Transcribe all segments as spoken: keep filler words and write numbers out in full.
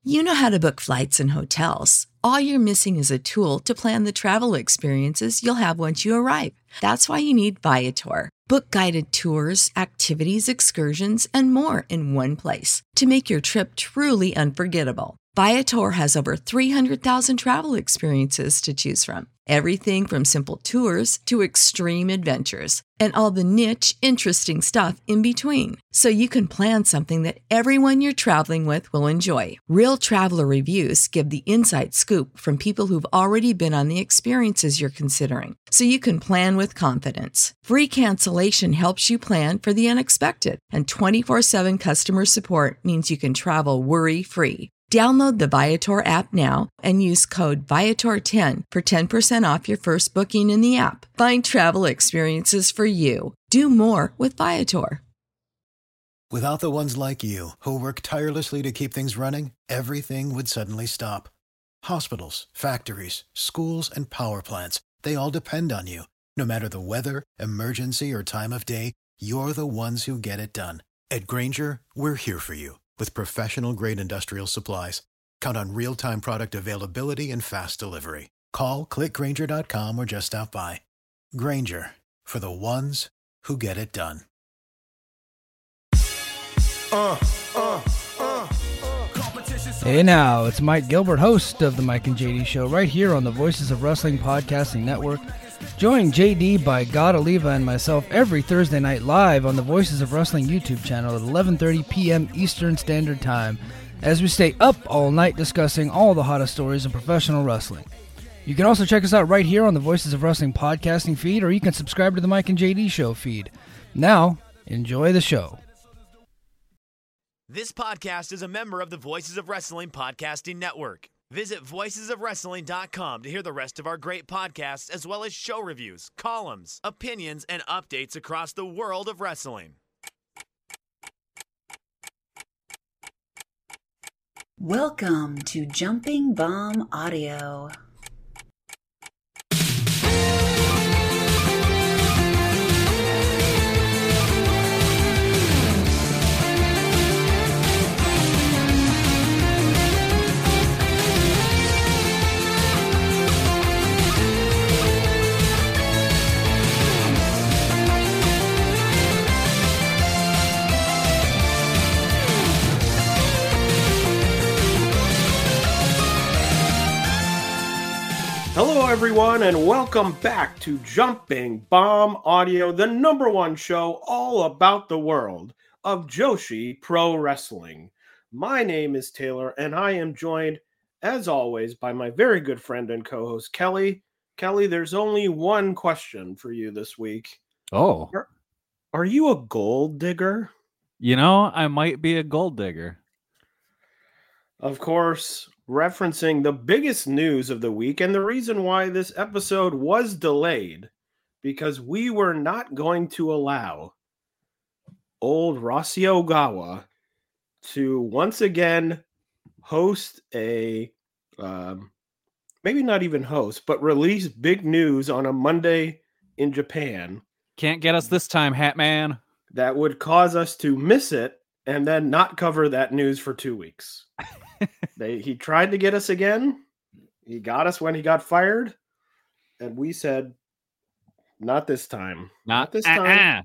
You know how to book flights and hotels. All you're missing is a tool to plan the travel experiences you'll have once you arrive. That's why you need Viator. Book guided tours, activities, excursions, and more in one place to make your trip truly unforgettable. Viator has over three hundred thousand travel experiences to choose from. Everything from simple tours to extreme adventures and all the niche, interesting stuff in between. So you can plan something that everyone you're traveling with will enjoy. Real traveler reviews give the inside scoop from people who've already been on the experiences you're considering. So you can plan with confidence. Free cancellation helps you plan for the unexpected. And twenty-four seven customer support means you can travel worry-free. Download the Viator app now and use code Viator ten for ten percent off your first booking in the app. Find travel experiences for you. Do more with Viator. Without the ones like you, who work tirelessly to keep things running, everything would suddenly stop. Hospitals, factories, schools, and power plants, they all depend on you. No matter the weather, emergency, or time of day, you're the ones who get it done. At Grainger, we're here for you with professional-grade industrial supplies. Count on real-time product availability and fast delivery. Call, click Grainger dot com, or just stop by. Grainger, for the ones who get it done. Uh, uh, uh, Hey now, it's Mike Gilbert, host of the Mike and J D Show, right here on the Voices of Wrestling Podcasting Network. Join J D by God Oliva and myself every Thursday night live on the Voices of Wrestling YouTube channel at eleven thirty p.m. Eastern Standard Time as we stay up all night discussing all the hottest stories in professional wrestling. You can also check us out right here on the Voices of Wrestling podcasting feed, or you can subscribe to the Mike and J D Show feed. Now, enjoy the show. This podcast is a member of the Voices of Wrestling Podcasting Network. Visit voices of wrestling dot com to hear the rest of our great podcasts, as well as show reviews, columns, opinions, and updates across the world of wrestling. Welcome to Jumping Bomb Audio. Hello, everyone, and welcome back to Jumping Bomb Audio, the number one show all about the world of Joshi Pro Wrestling. My name is Taylor, and I am joined, as always, by my very good friend and co-host, Kelly. Kelly, there's only one question for you this week. Oh. Are, are you a gold digger? You know, I might be a gold digger. Of course, referencing the biggest news of the week and the reason why this episode was delayed, because we were not going to allow old Rossy Ogawa to once again host a, um, maybe not even host, but release big news on a Monday in Japan. Can't get us this time, Hat Man. That would cause us to miss it and then not cover that news for two weeks. They, he tried to get us again. He got us when he got fired. And we said, not this time. Not, not this uh-uh. time.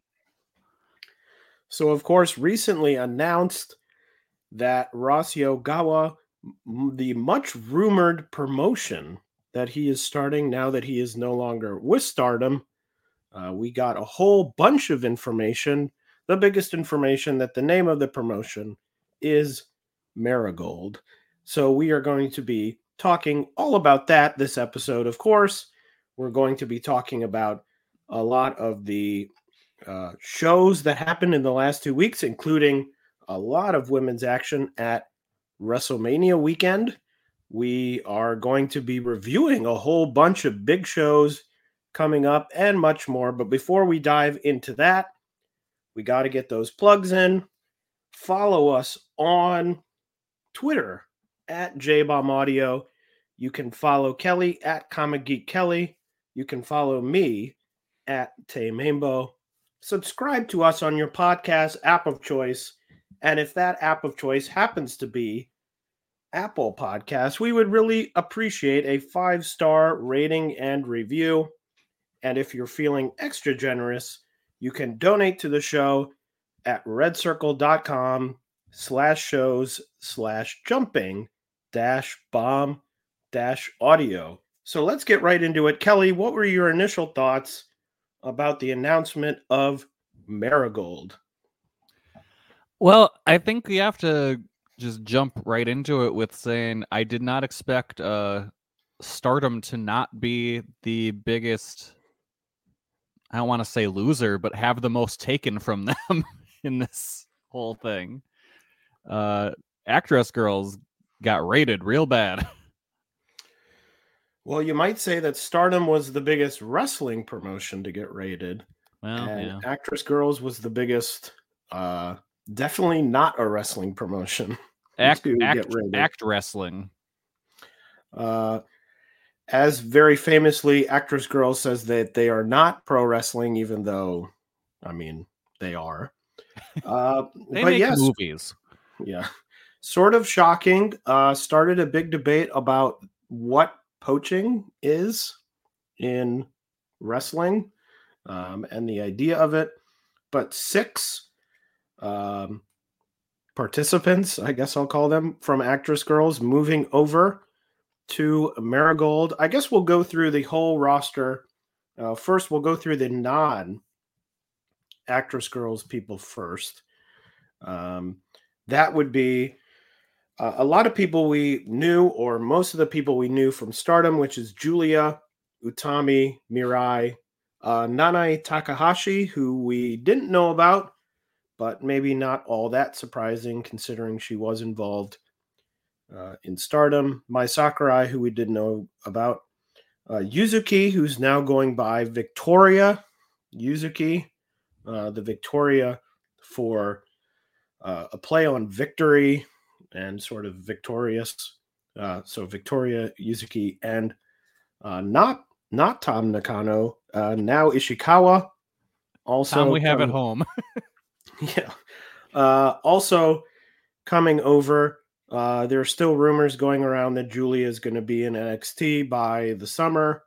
So, of course, recently announced that Rossy Ogawa, the much rumored promotion that he is starting now that he is no longer with Stardom, uh, we got a whole bunch of information. The biggest information that the name of the promotion is Marigold. So we are going to be talking all about that this episode. Of course, we're going to be talking about a lot of the uh, shows that happened in the last two weeks, including a lot of women's action at WrestleMania weekend. We are going to be reviewing a whole bunch of big shows coming up and much more. But before we dive into that, we got to get those plugs in. Follow us on Twitter at J BOMB Audio. You can follow Kelly at Comic Geek Kelly. You can follow me at Tay Mambo. Subscribe to us on your podcast app of choice. And if that app of choice happens to be Apple Podcasts, we would really appreciate a five-star rating and review. And if you're feeling extra generous, you can donate to the show at redcircle.com slash shows slash jumping dash bomb dash audio. So let's get right into it. Kelly, what were your initial thoughts about the announcement of Marigold? Well, I think we have to just jump right into it with saying I did not expect uh, Stardom to not be the biggest, I don't want to say loser, but have the most taken from them in this whole thing. Uh, Actress Girls got rated real bad. Well, you might say that Stardom was the biggest wrestling promotion to get rated. Well, and yeah. Actress Girls was the biggest, uh, definitely not a wrestling promotion. Act, to act, get rated. act wrestling. Uh, as very famously, Actress Girls says that they are not pro wrestling, even though, I mean, they are. Uh, they but make yes, movies. Yeah. Sort of shocking. Uh, started a big debate about what poaching is in wrestling um, and the idea of it. But six um, participants, I guess I'll call them, from Actress Girls moving over to Marigold. I guess we'll go through the whole roster. Uh, first, we'll go through the non-Actress Girls people first. Um, that would be uh, a lot of people we knew, or most of the people we knew from Stardom, which is Julia, Utami, Mirai, uh, Nanae Takahashi, who we didn't know about, but maybe not all that surprising considering she was involved uh, in Stardom. Mai Sakurai, who we didn't know about. Uh, Yuzuki, who's now going by Victoria Yuzuki, uh, the Victoria for uh, a play on victory and sort of victorious. Uh, so Victoria Yuzuki and uh, not not Tom Nakano, uh, now Ishikawa. Also, Tom, we have um, at home. Yeah. Uh, also coming over, uh, there are still rumors going around that Julia is going to be in N X T by the summer.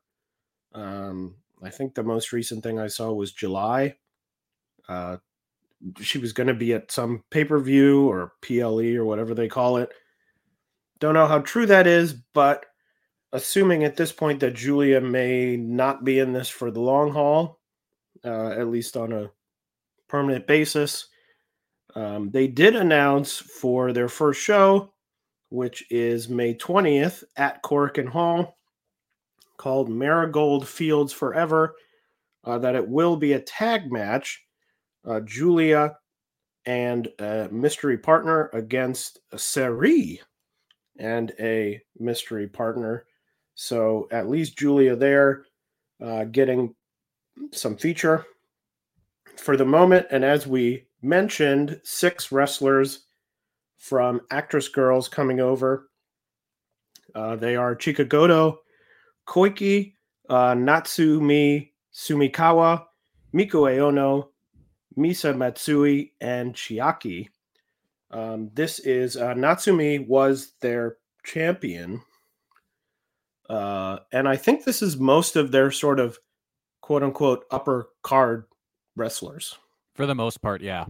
Um, I think the most recent thing I saw was July. Uh, she was going to be at some pay-per-view or P L E or whatever they call it. Don't know how true that is, but assuming at this point that Julia may not be in this for the long haul, uh, at least on a permanent basis. Um, they did announce for their first show, which is May twentieth at Korakuen Hall, called Marigold Fields Forever, uh, that it will be a tag match. Uh, Julia and a mystery partner against Seri and a mystery partner. So at least Julia there uh, getting some feature for the moment. And as we mentioned, six wrestlers from Actress Girls coming over. Uh, they are Chikagoto, Koiki, uh, Natsumi Sumikawa, Miku Aono, Misa Matsui, and Chiaki. Um, this is uh, Natsumi was their champion. Uh, and I think this is most of their sort of quote unquote upper card wrestlers. For the most part, yeah.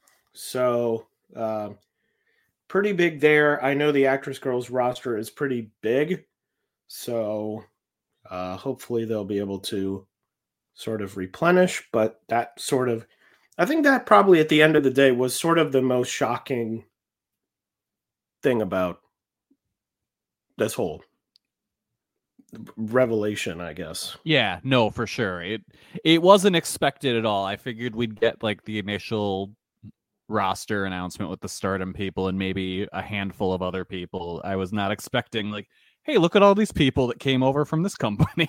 So uh, pretty big there. I know the Actress Girls roster is pretty big. So uh, hopefully they'll be able to sort of replenish. But that sort of, I think that probably at the end of the day was sort of the most shocking thing about this whole revelation, I guess. Yeah, no, for sure. It it wasn't expected at all. I figured we'd get like the initial roster announcement with the Stardom people and maybe a handful of other people. I was not expecting like, hey, look at all these people that came over from this company.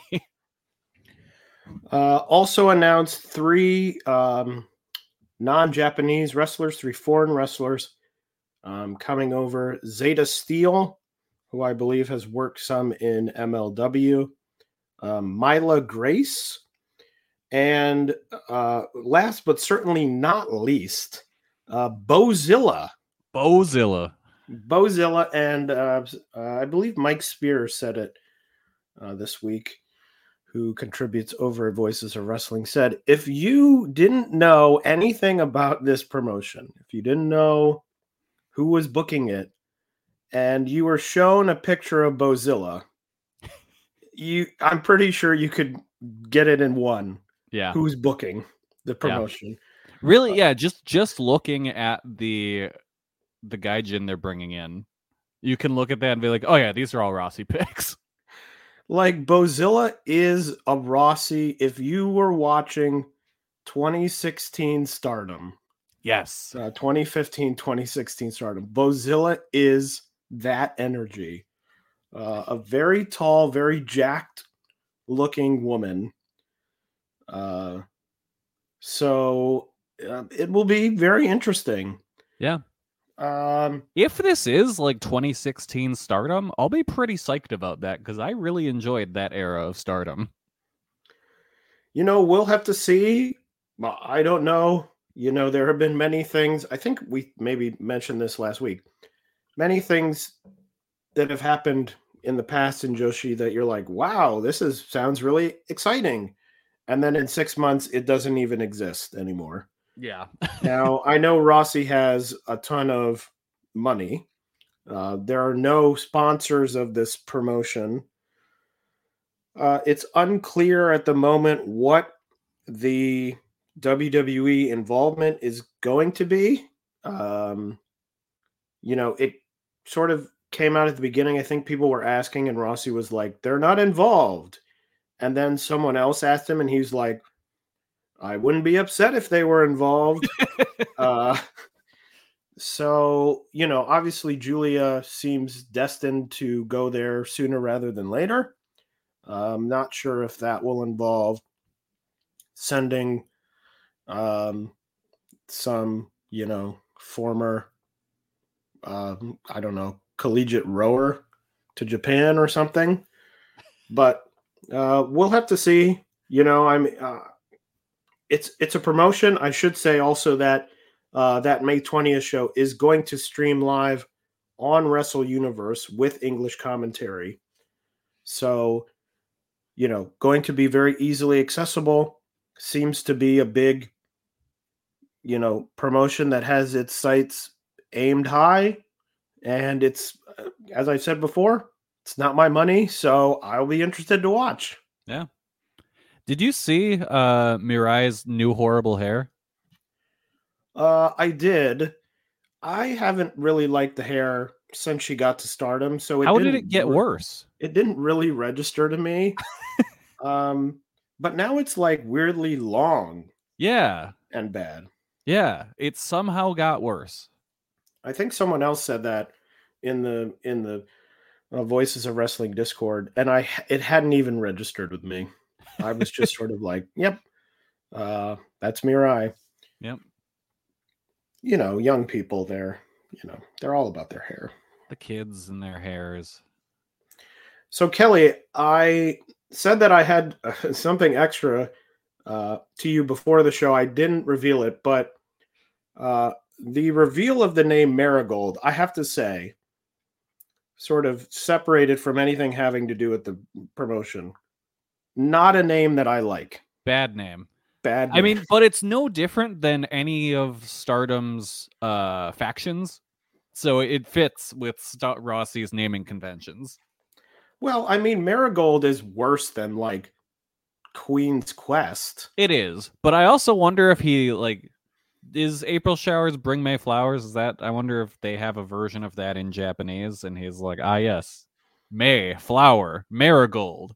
uh, also announced three um, non-Japanese wrestlers, three foreign wrestlers um, coming over. Zeta Steel, who I believe has worked some in M L W, um, Myla Grace, and uh, last but certainly not least, uh, Bozilla. Bozilla. Bozilla and uh, uh, I believe Mike Spears said it uh, this week, who contributes over at Voices of Wrestling, said, if you didn't know anything about this promotion, if you didn't know who was booking it, and you were shown a picture of Bozilla, you, I'm pretty sure you could get it in one. Yeah. Who's booking the promotion? Yeah. Really? Yeah. Just, just looking at the, the gaijin they're bringing in, you can look at that and be like, oh yeah, these are all Rossi picks. Like, Bozilla is a Rossi. If you were watching twenty sixteen Stardom, yes, uh, twenty fifteen, twenty sixteen Stardom, Bozilla is that energy. Uh, a very tall, very jacked looking woman. Uh, so uh, it will be very interesting. Yeah. Um, if this is like twenty sixteen Stardom, I'll be pretty psyched about that because I really enjoyed that era of Stardom. You know, we'll have to see. I don't know. You know, there have been many things. I think we maybe mentioned this last week. Many things that have happened in the past in Joshi that you're like, wow, this is sounds really exciting. And then in six months, it doesn't even exist anymore. Yeah. Now, I know Rossi has a ton of money. Uh, there are no sponsors of this promotion. Uh, it's unclear at the moment what the W W E involvement is going to be. Um, you know, it sort of came out at the beginning. I think people were asking, and Rossi was like, they're not involved. And then someone else asked him, and he's like, I wouldn't be upset if they were involved. uh, so, you know, obviously Julia seems destined to go there sooner rather than later. I'm not sure if that will involve sending um, some, you know, former, uh, I don't know, collegiate rower to Japan or something. But uh, we'll have to see. You know, I'm. Uh, It's it's a promotion. I should say also that uh, that May twentieth show is going to stream live on Wrestle Universe with English commentary. So, you know, going to be very easily accessible. Seems to be a big, you know, promotion that has its sights aimed high. And it's, as I said before, it's not my money. So I'll be interested to watch. Yeah. Did you see uh, Mirai's new horrible hair? Uh, I did. I haven't really liked the hair since she got to Stardom. So it how didn't did it get re- worse? It didn't really register to me. um, but now it's like weirdly long. Yeah, and bad. Yeah, it somehow got worse. I think someone else said that in the in the uh, Voices of Wrestling Discord, and I it hadn't even registered with me. I was just sort of like, yep, uh, that's Mirai. Yep. You know, young people, they're, you know, they're all about their hair. The kids and their hairs. So, Kelly, I said that I had uh, something extra uh, to you before the show. I didn't reveal it, but uh, the reveal of the name Marigold, I have to say, sort of separated from anything having to do with the promotion. Not a name that I like. Bad name. Bad name. I mean, but it's no different than any of Stardom's uh, factions. So it fits with St- Rossi's naming conventions. Well, I mean, Marigold is worse than, like, Queen's Quest. It is. But I also wonder if he, like, is April Showers Bring May Flowers? Is that, I wonder if they have a version of that in Japanese, and he's like, ah, yes, May, flower, marigold.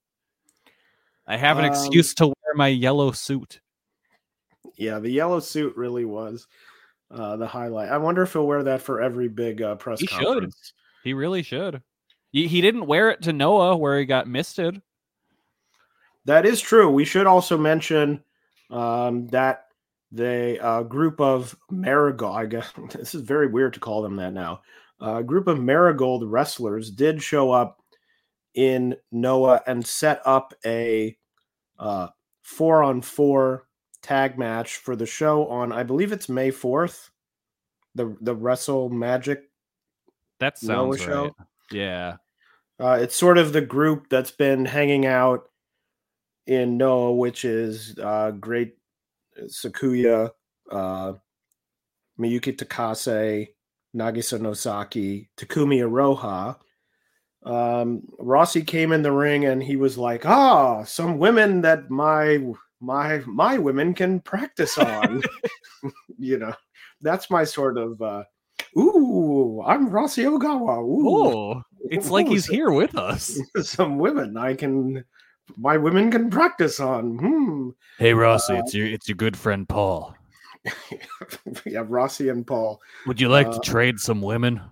I have an um, excuse to wear my yellow suit. Yeah, the yellow suit really was uh, the highlight. I wonder if he'll wear that for every big uh, press he conference. Should. He really should. He, he didn't wear it to Noah where he got misted. That is true. We should also mention um, that the uh, group of Marigold, I guess this is very weird to call them that now, a uh, group of Marigold wrestlers did show up in Noah and set up a uh, four on four tag match for the show on, I believe it's May fourth, the, the Wrestle Magic That Noah sounds show. right. Yeah. Uh, it's sort of the group that's been hanging out in Noah, which is uh, Great Sakuya, uh, Miyuki Takase, Nagisa Nosaki, Takumi Iroha. Um, Rossi came in the ring and he was like, "Ah, some women that my my my women can practice on." You know, that's my sort of. Uh, Ooh, I'm Rossi Ogawa. Ooh, Oh, it's like Ooh, he's so- here with us. some women I can, my women can practice on. Hmm. Hey, Rossi, it's your it's your good friend Paul. Yeah, Rossi and Paul. Would you like Uh, to trade some women?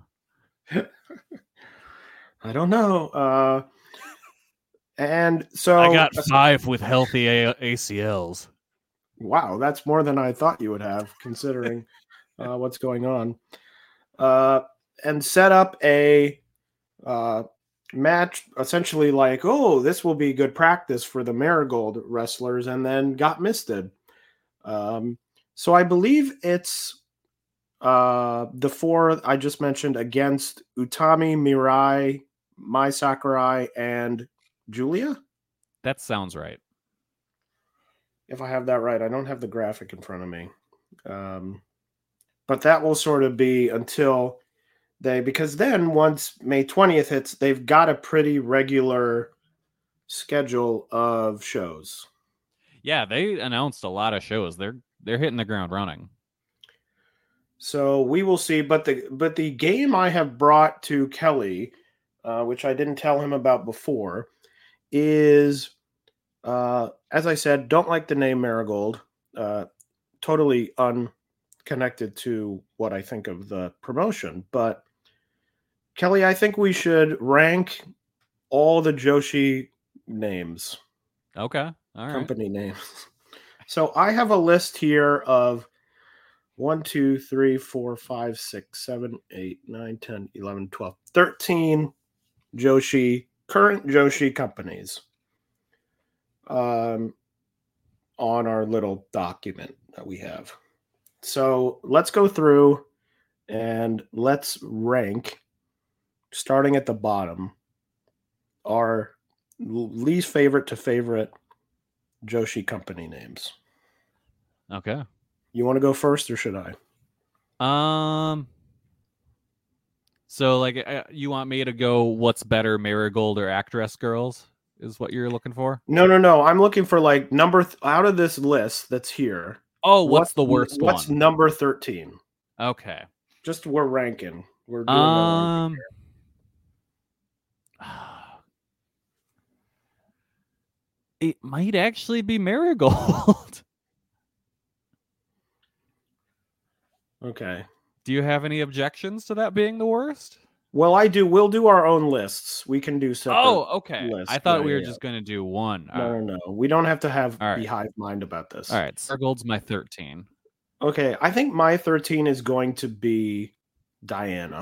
I don't know. Uh, and so I got five with healthy A- ACLs. Wow, that's more than I thought you would have, considering uh, what's going on. Uh, and set up a uh, match, essentially like, oh, this will be good practice for the Marigold wrestlers, and then got misted. Um, so I believe it's uh, the four I just mentioned against Utami, Mirai, Mai Sakurai, and Julia. That sounds right. If I have that right. I don't have the graphic in front of me. Um, but that will sort of be until they, because then once May twentieth hits, they've got a pretty regular schedule of shows. Yeah, they announced a lot of shows. They're they're hitting the ground running. So we will see. But the but the game I have brought to Kelly, uh, which I didn't tell him about before, is uh, as I said, don't like the name Marigold. Uh, totally unconnected to what I think of the promotion. But Kelly, I think we should rank all the Joshi names. Okay. All right. Company names. So I have a list here of one, two, three, four, five, six, seven, eight, nine, ten, eleven, twelve, thirteen Joshi, current Joshi companies um, on our little document that we have. So let's go through and let's rank, starting at the bottom, our least favorite to favorite Joshi company names. Okay. You want to go first or should I? Um. So, like, uh, you want me to go? What's better, Marigold or Actress Girls? Is what you're looking for? No, no, no. I'm looking for like number th- out of this list that's here. Oh, what's the worst What's one? number thirteen? Okay. Just we're ranking. We're doing Um. It might actually be Marigold. Okay. Do you have any objections to that being the worst? Well, I do. We'll do our own lists. We can do separate. Oh, okay. lists. I thought Yeah, we were yeah, just going to do one. No, All no, right. no. We don't have to have All right. be hive mind about this. All right. Marigold's my thirteen. Okay. I think my thirteen is going to be Diana.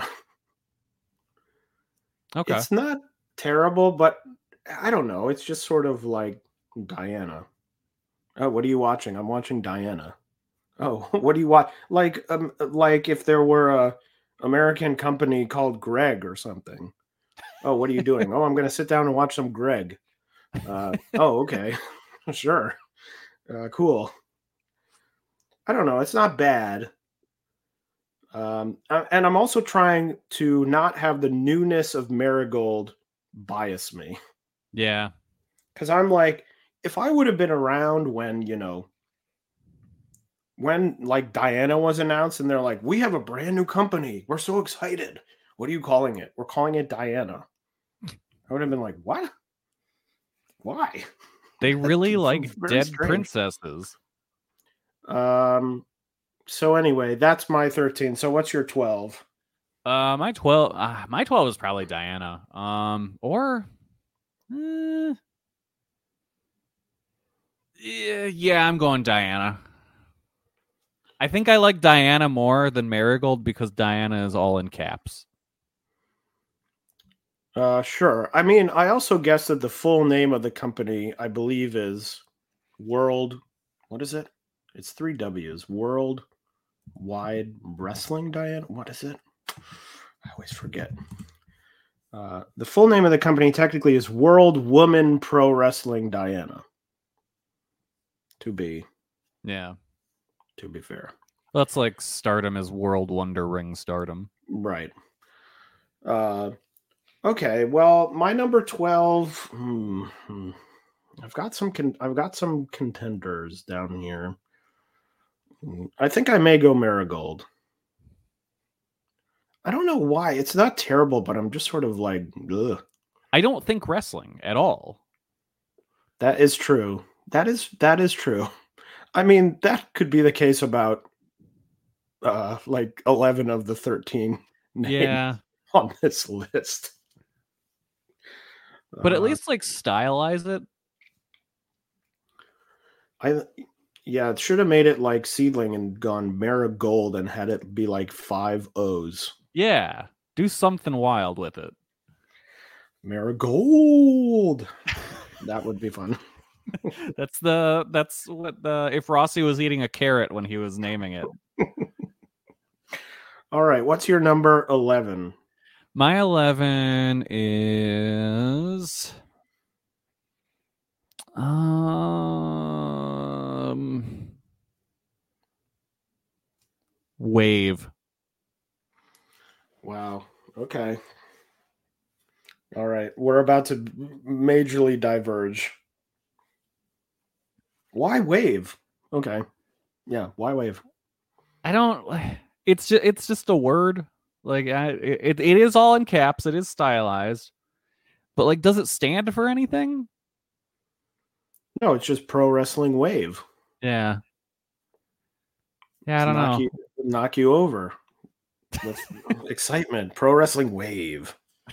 Okay. It's not terrible, but I don't know. It's just sort of like Diana. Oh, what are you watching? I'm watching Diana. Oh, what do you watch? Like, um, like if there were a American company called Greg or something. Oh, what are you doing? Oh, I'm going to sit down and watch some Greg. Uh, oh, okay, sure, uh, cool. I don't know. It's not bad. Um, and I'm also trying to not have the newness of Marigold bias me. Yeah. Because I'm like, if I would have been around when, you know, when like Diana was announced and they're like, we have a brand new company. We're so excited. What are you calling it? We're calling it Diana. I would have been like, what? Why? They really That's like very dead strange. princesses. Um, so anyway, that's my thirteen. So what's your twelve? Uh, my twelve. Uh, my twelve is probably Diana. Um, or. eh, yeah, yeah, I'm going Diana. I think I like Diana more than Marigold because Diana is all in caps. Uh, sure. I mean, I also guess that the full name of the company, I believe, is World. What is it? It's three W's. World Wide Wrestling Diana. What is it? I always forget. Uh, the full name of the company technically is World Woman Pro Wrestling Diana. To be, Yeah. to be fair. That's like Stardom is World Wonder Ring Stardom. Right. Uh, okay. Well, my number twelve. Hmm, hmm. I've got some. Con- I've got some contenders down here. I think I may go Marigold. I don't know why. It's not terrible, but I'm just sort of like, ugh. I don't think wrestling at all. That is true. That is that is true. I mean, that could be the case about uh, like eleven of the thirteen names Yeah. on this list. But at Uh, least like stylize it. I yeah, it should have made it like Seedling and gone Marigold and had it be like five O's. Yeah. Do something wild with it. Marigold. That would be fun. That's the that's what the if Rossi was eating a carrot when he was naming it. All right, what's your number eleven? My eleven is um Wave. Wow. Okay. All right, we're about to majorly diverge. Why Wave? Okay. Yeah, why Wave? I don't it's just it's just a word. Like I, it it is all in caps, it is stylized. But like does it stand for anything? No, it's just Pro Wrestling Wave. Yeah. Yeah, I don't knock know. You, knock you over with excitement. Pro Wrestling Wave.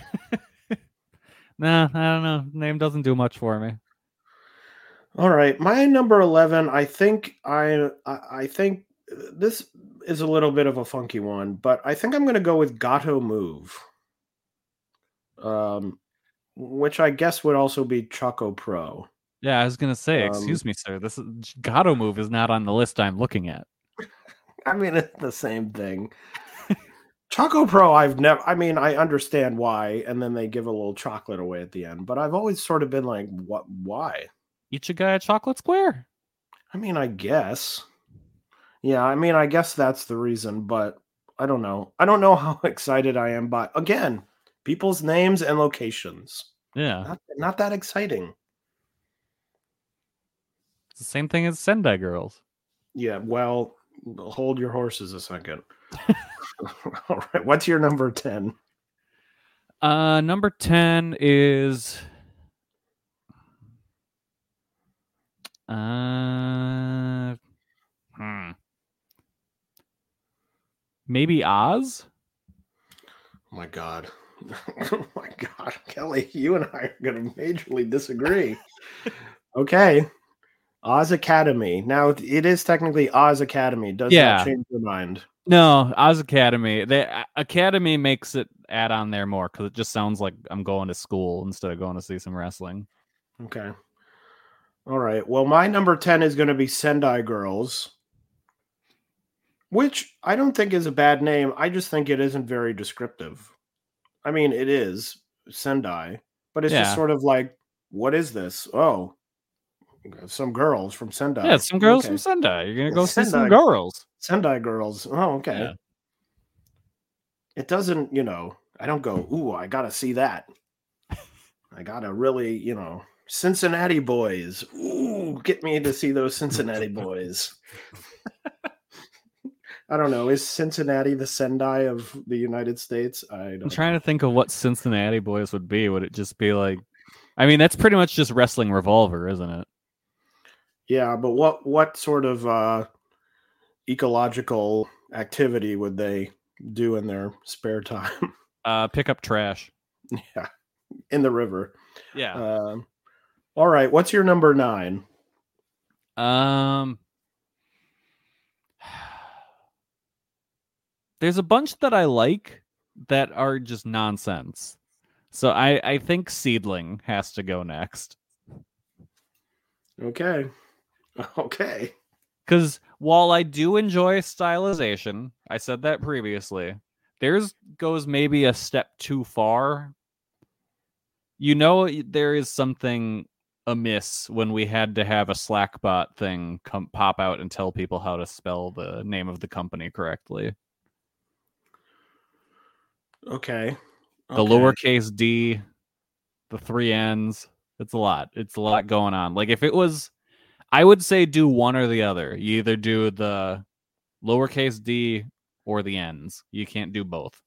Nah, I don't know. Name doesn't do much for me. All right, my number eleven. I think I, I I think this is a little bit of a funky one, but I think I'm going to go with Gato Move, um, which I guess would also be Choco Pro. Yeah, I was gonna say, Um, excuse me, sir. This is, Gato Move is not on the list I'm looking at. I mean, it's the same thing. Choco Pro, I've never, I mean, I understand why, and then they give a little chocolate away at the end, but I've always sort of been like, what, why? Eat your guy a chocolate square. I mean, I guess. Yeah, I mean, I guess that's the reason, but I don't know. I don't know how excited I am by, again, people's names and locations. Yeah. Not, not that exciting. It's the same thing as Sendai Girls. Yeah, well, hold your horses a second. All right, what's your number ten? Uh, number ten is uh, hmm. maybe Oz. Oh my God. Oh my God, Kelly, you and I are going to majorly disagree. Okay. Oz Academy. Now, it is technically Oz Academy. Does Yeah. that change your mind? No, Oz Academy. The Academy makes it add on there more because it just sounds like I'm going to school instead of going to see some wrestling. Okay. All right. Well, my number ten is going to be Sendai Girls, which I don't think is a bad name. I just think it isn't very descriptive. I mean, it is Sendai, but it's Yeah. just sort of like, what is this? Oh, some girls from Sendai. Yeah, some girls Okay. from Sendai. You're gonna Yeah, go see some Sendai. girls. Sendai Girls. Oh, okay. Yeah. It doesn't, you know, I don't go, ooh, I got to see that. I got to really, you know, Cincinnati Boys. Ooh, get me to see those Cincinnati Boys. I don't know. Is Cincinnati the Sendai of the United States? I don't I'm trying to think of what Cincinnati Boys would be. Would it just be like, I mean, that's pretty much just Wrestling Revolver, isn't it? Yeah, but what what sort of uh, ecological activity would they do in their spare time? Uh, pick up trash. Yeah, in the river. Yeah. Um, all right, what's your number nine? Um, there's a bunch that I like that are just nonsense. So I, I think Seedling has to go next. Okay. Okay. Because while I do enjoy stylization, I said that previously, theirs goes maybe a step too far. You know, there is something amiss when we had to have a Slackbot thing come pop out and tell people how to spell the name of the company correctly. Okay. The okay. lowercase d, the three N's. It's a lot. It's a lot going on. Like if it was, I would say do one or the other. You either do the lowercase d or the N's. You can't do both.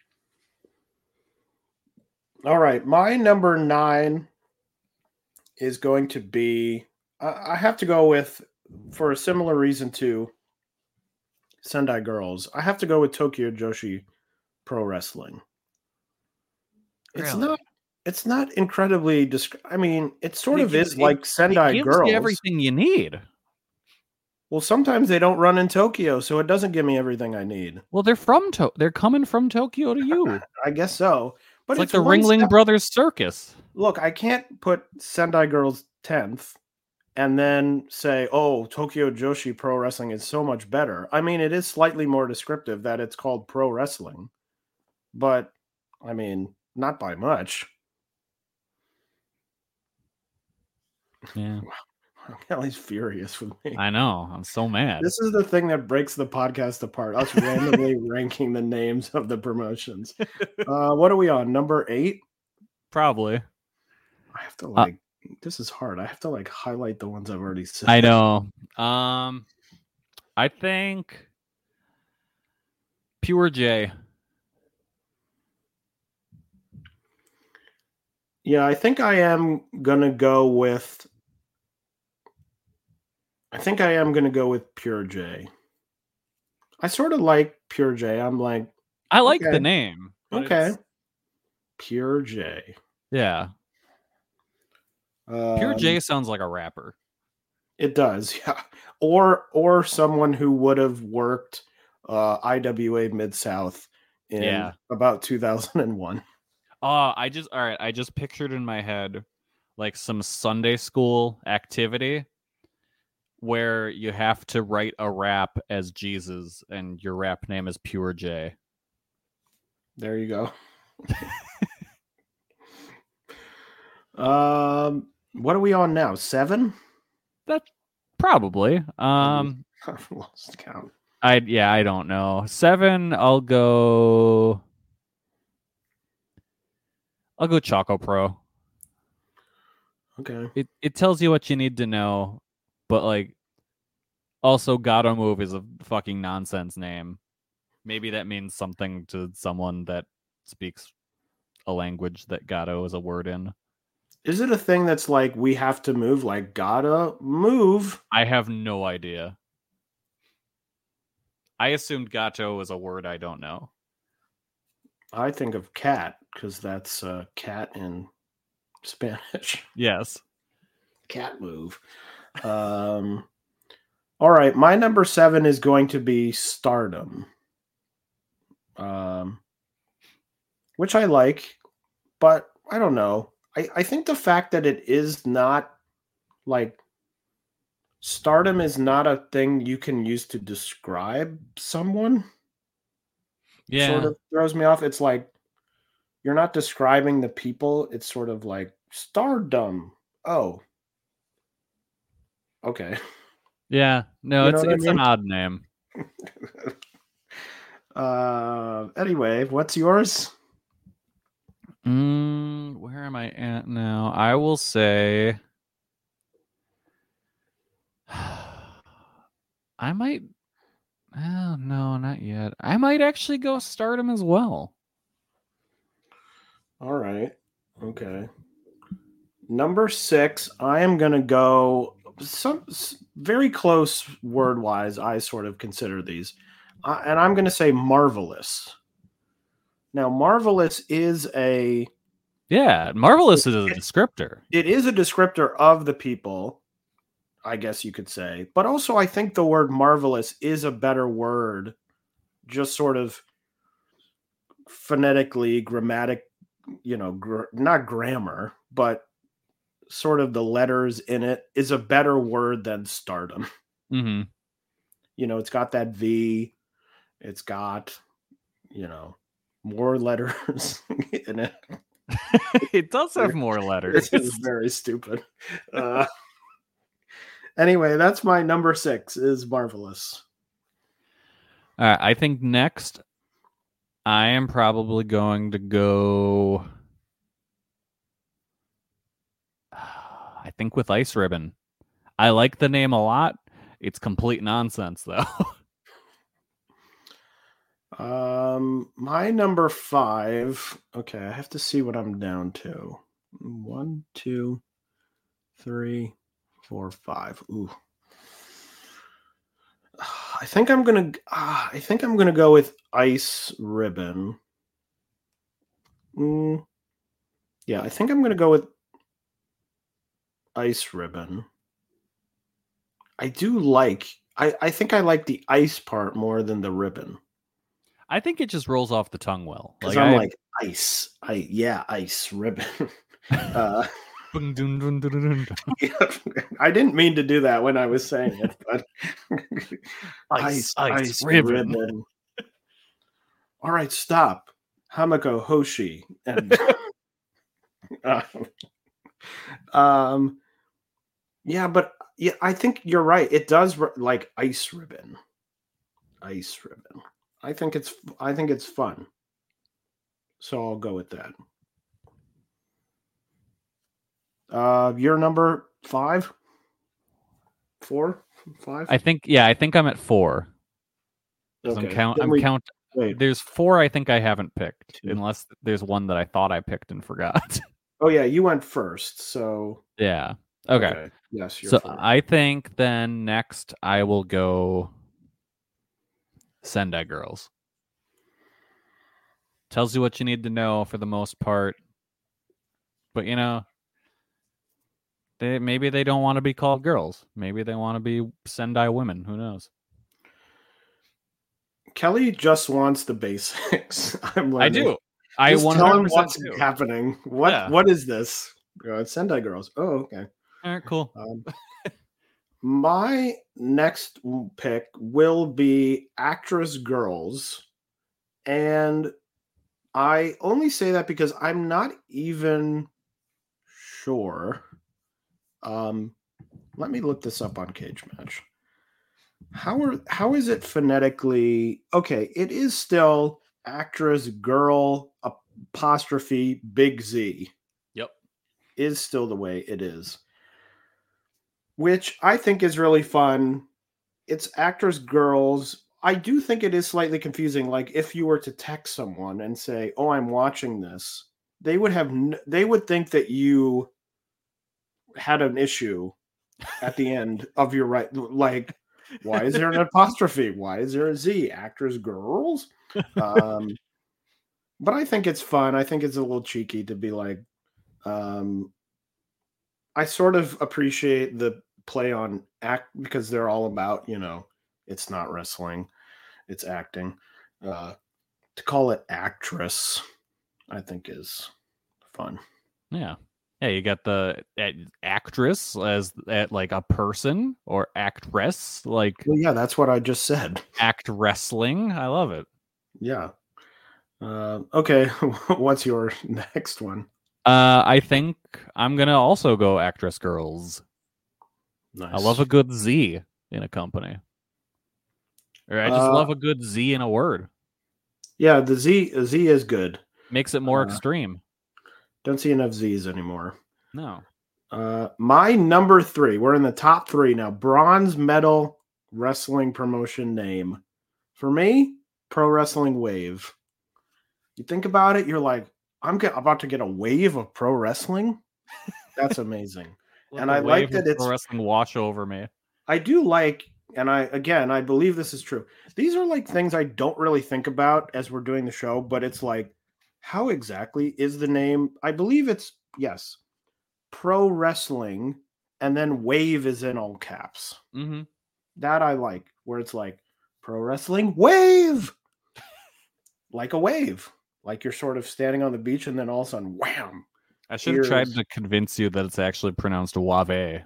All right. My number nine is going to be, I, I have to go with, for a similar reason to Sendai Girls, I have to go with Tokyo Joshi Pro Wrestling. It's Really? not It's not incredibly disc- I mean, it sort It of gives- is like it- Sendai it gives Girls. you everything you need. Well, sometimes they don't run in Tokyo, so it doesn't give me everything I need. Well, they're from to- they're coming from Tokyo to you. I guess so. But It's like it's the one Ringling step- Brothers Circus. Look, I can't put Sendai Girls tenth and then say, oh, Tokyo Joshi Pro Wrestling is so much better. I mean, it is slightly more descriptive that it's called pro wrestling, but I mean, not by much. Yeah, Kelly's furious with me. I know. I'm so mad. This is the thing that breaks the podcast apart. Us randomly ranking the names of the promotions. Uh, what are we on? Number eight? Probably. I have to like. Uh, this is hard. I have to like highlight the ones I've already said. I know. Um, I think Pure J. Yeah, I think I am gonna go with. I think I am gonna go with Pure J. I sort of like Pure J. I'm like, I like okay. the name. Okay. Pure J. Yeah. Um, Pure J sounds like a rapper. It does, yeah. Or or someone who would have worked uh, I W A Mid-South in Yeah. about two thousand one. Oh, I just all right. I just pictured in my head like some Sunday school activity where you have to write a rap as Jesus and your rap name is Pure J. There you go. um, what are we on now? Seven? That probably. Um, I've lost count. I yeah, I don't know. Seven. I'll go. I'll go Choco Pro. Okay. It it tells you what you need to know, but like, also Gato Move is a fucking nonsense name. Maybe that means something to someone that speaks a language that Gato is a word in. Is it a thing that's like we have to move, like gotta move? I have no idea. I assumed gato was a word I don't know. I think of cat because that's uh, cat in Spanish. Yes. Cat move. Um, all right. My number seven is going to be Stardom, um, which I like, but I don't know. I, I think the fact that it is not like Stardom is not a thing you can use to describe someone. Yeah. Sort of throws me off. It's like you're not describing the people. It's sort of like Stardom. Oh. Okay. Yeah. No, You it's know what I it's mean? an odd name. uh anyway, what's yours? Mm, where am I at now? I will say I might oh no, not yet. I might actually go Stardom as well. All right. Okay. Number six, I am going to go some very close word wise. I sort of consider these. Uh, and I'm going to say Marvelous. Now, Marvelous is a. Yeah, Marvelous is a descriptor. It is a descriptor of the people, I guess you could say. But also, I think the word marvelous is a better word, just sort of phonetically, grammatic, you know, gr- not grammar, but sort of the letters in it is a better word than Stardom. Mm-hmm. You know, it's got that V, it's got, you know, more letters in it. It does have more letters. This is very stupid. Uh, anyway, that's my number six is Marvelous. All right, I think next I am probably going to go. I think with Ice Ribbon. I like the name a lot. It's complete nonsense, though. um, my number five. Okay, I have to see what I'm down to. One, two, three, four, five. Ooh. I think I'm gonna. Uh, I think I'm gonna go with Ice Ribbon. Mm, yeah, I think I'm gonna go with Ice Ribbon. I do like. I I think I like the ice part more than the ribbon. I think it just rolls off the tongue well. Because Like, I'm I, like ice. I yeah, Ice Ribbon. uh, yeah, I didn't mean to do that when I was saying it, but Ice, ice, ribbon. ribbon. All right, stop. Hamako Hoshi. And uh, um yeah, but yeah, I think you're right. It does re- like Ice Ribbon. Ice Ribbon. I think it's I think it's fun. So I'll go with that. Uh, you're number five, four, five. I think, yeah, I think I'm at four. 'Cause Okay. I'm count. Then I'm we- count. wait. There's four I think I haven't picked, Two. unless there's one that I thought I picked and forgot. Oh yeah, you went first. So Yeah. Okay. Yes, you're So first. I think then next I will go Sendai Girls. Tells you what you need to know for the most part. But you know, they maybe they don't want to be called girls. Maybe they want to be Sendai women. Who knows? Kelly just wants the basics. I'm I learning. do. I Just one tell him hundred percent what's do. happening. What Yeah. what is this? Uh, it's Sendai Girls. Oh, okay. All right, cool. Um, my next pick will be Actress Girls. And I only say that because I'm not even sure. Um, let me look this up on Cage Match. How are how is it phonetically? Okay, it is still Actress Girl apostrophe Big Z. Yep. Is still the way it is, which I think is really fun. It's Actors Girls. I do think it is slightly confusing. Like if you were to text someone and say, "Oh, I'm watching this," they would have n- they would think that you had an issue at the end of your right. Like, why is there an apostrophe? Why is there a Z? Actors Girls. Um, but I think it's fun. I think it's a little cheeky to be like. Um, I sort of appreciate the play on act because they're all about, you know, it's not wrestling, it's acting. Uh, to call it actress, I think is fun. Yeah. Yeah, you got the uh, actress as at like a person or actress, like Well, yeah, that's what I just said. act wrestling. I love it. Yeah. Uh, okay, what's your next one? Uh, I think I'm gonna also go Actress Girls. Nice. I love a good Z in a company. Or I just Uh, love a good Z in a word. Yeah, the Z Z is good. Makes it more uh, extreme. Don't see enough Z's anymore. No. Uh, my number three, we're in the top three now. Bronze medal wrestling promotion name. For me, Pro Wrestling Wave. You think about it, you're like, I'm get, about to get a wave of pro wrestling. That's amazing. And A I like wave that of it's- pro wrestling wash over me. I do like, and I, again, I believe this is true. These are like things I don't really think about as we're doing the show, but it's like, how exactly is the name? I believe it's, yes, Pro Wrestling, and then Wave is in all caps. Mm-hmm. That I like, where it's like Pro Wrestling Wave, like a wave, like you're sort of standing on the beach, and then all of a sudden, wham! I should have tried Here's- to convince you that it's actually pronounced Wave.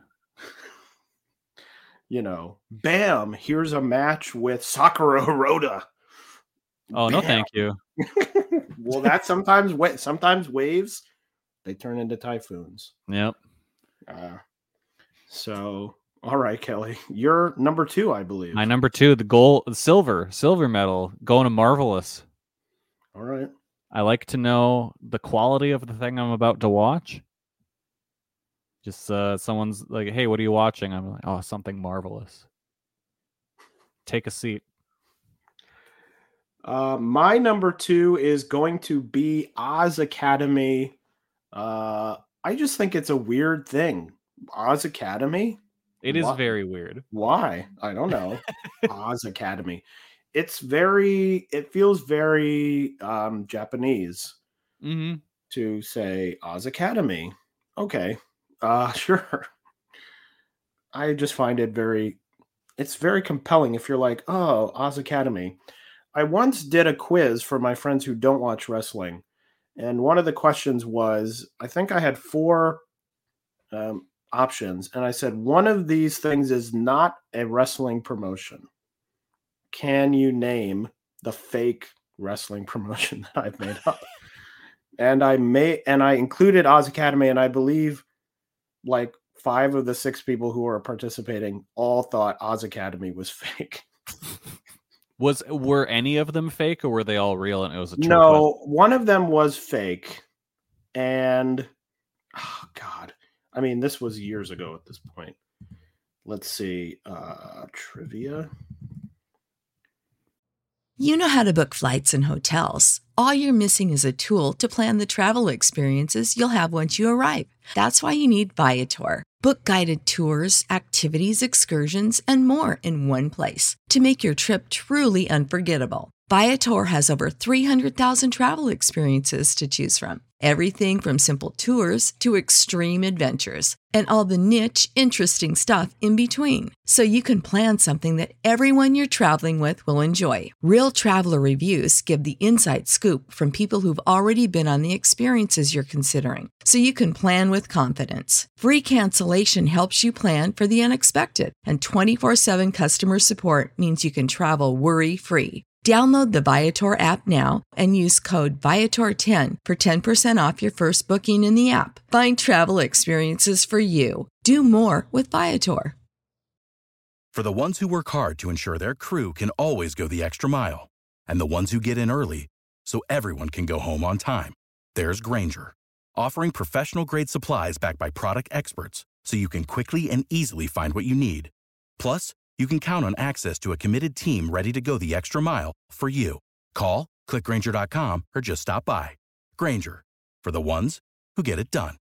You know, bam! Here's a match with Sakura Hirota. Oh, no, Bam. thank you. Well, that sometimes wa- sometimes waves, they turn into typhoons. Yep. Uh, so, all right, Kelly, you're number two, I believe. My number two, the gold, the silver, silver medal, going to Marvelous. All right. I like to know the quality of the thing I'm about to watch. Just uh, someone's like, "Hey, what are you watching?" I'm like, "Oh, something marvelous." Take a seat. Uh, my number two is going to be Oz Academy. Uh, I just think it's a weird thing. Oz Academy? It is Why- very weird. Why? I don't know. Oz Academy. It's very, it feels very um, Japanese Mm-hmm. to say Oz Academy. Okay. Uh, sure. I just find it very, it's very compelling if you're like, oh, Oz Academy. I once did a quiz for my friends who don't watch wrestling. And one of the questions was, I think I had four um, options. And I said, one of these things is not a wrestling promotion. Can you name the fake wrestling promotion that I've made up? And I made, and I included Oz Academy, and I believe like five of the six people who were participating all thought Oz Academy was fake. Was were any of them fake, or were they all real? And it was a trick No, one of them was fake, and oh god, I mean, this was years ago at this point. Let's see, uh, trivia. You know how to book flights and hotels. All you're missing is a tool to plan the travel experiences you'll have once you arrive. That's why you need Viator. Book guided tours, activities, excursions, and more in one place to make your trip truly unforgettable. Viator has over three hundred thousand travel experiences to choose from. Everything from simple tours to extreme adventures and all the niche, interesting stuff in between. So you can plan something that everyone you're traveling with will enjoy. Real traveler reviews give the inside scoop from people who've already been on the experiences you're considering. So you can plan with confidence. Free cancellation helps you plan for the unexpected. And twenty-four seven customer support means you can travel worry-free. Download the Viator app now and use code Viator ten for ten percent off your first booking in the app. Find travel experiences for you. Do more with Viator. For the ones who work hard to ensure their crew can always go the extra mile, and the ones who get in early so everyone can go home on time, there's Grainger, offering professional-grade supplies backed by product experts so you can quickly and easily find what you need. Plus, you can count on access to a committed team ready to go the extra mile for you. Call, click Grainger dot com, or just stop by. Grainger, for the ones who get it done.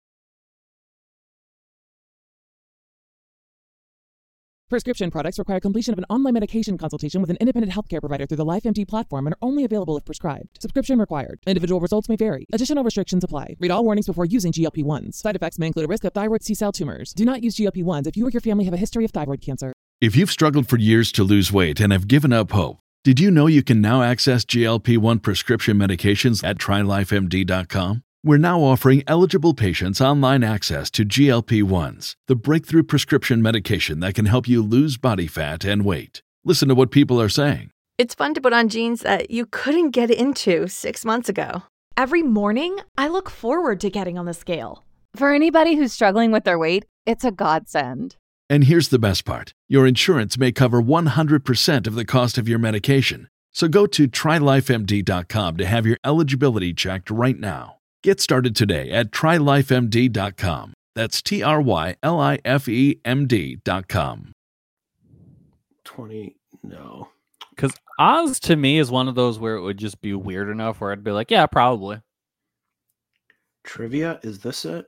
Prescription products require completion of an online medication consultation with an independent healthcare provider through the LifeMD platform and are only available if prescribed. Subscription required. Individual results may vary. Additional restrictions apply. Read all warnings before using G L P ones. Side effects may include a risk of thyroid C-cell tumors. Do not use G L P ones if you or your family have a history of thyroid cancer. If you've struggled for years to lose weight and have given up hope, did you know you can now access G L P one prescription medications at try life M D dot com? We're now offering eligible patients online access to G L P ones, the breakthrough prescription medication that can help you lose body fat and weight. Listen to what people are saying. It's fun to put on jeans that you couldn't get into six months ago. Every morning, I look forward to getting on the scale. For anybody who's struggling with their weight, it's a godsend. And here's the best part. Your insurance may cover one hundred percent of the cost of your medication. So go to try life M D dot com to have your eligibility checked right now. Get started today at try life M D dot com. That's T R Y L I F E M D dot com. twenty, no. Because Oz to me is one of those where it would just be weird enough where I'd be like, yeah, probably. Trivia, is this it?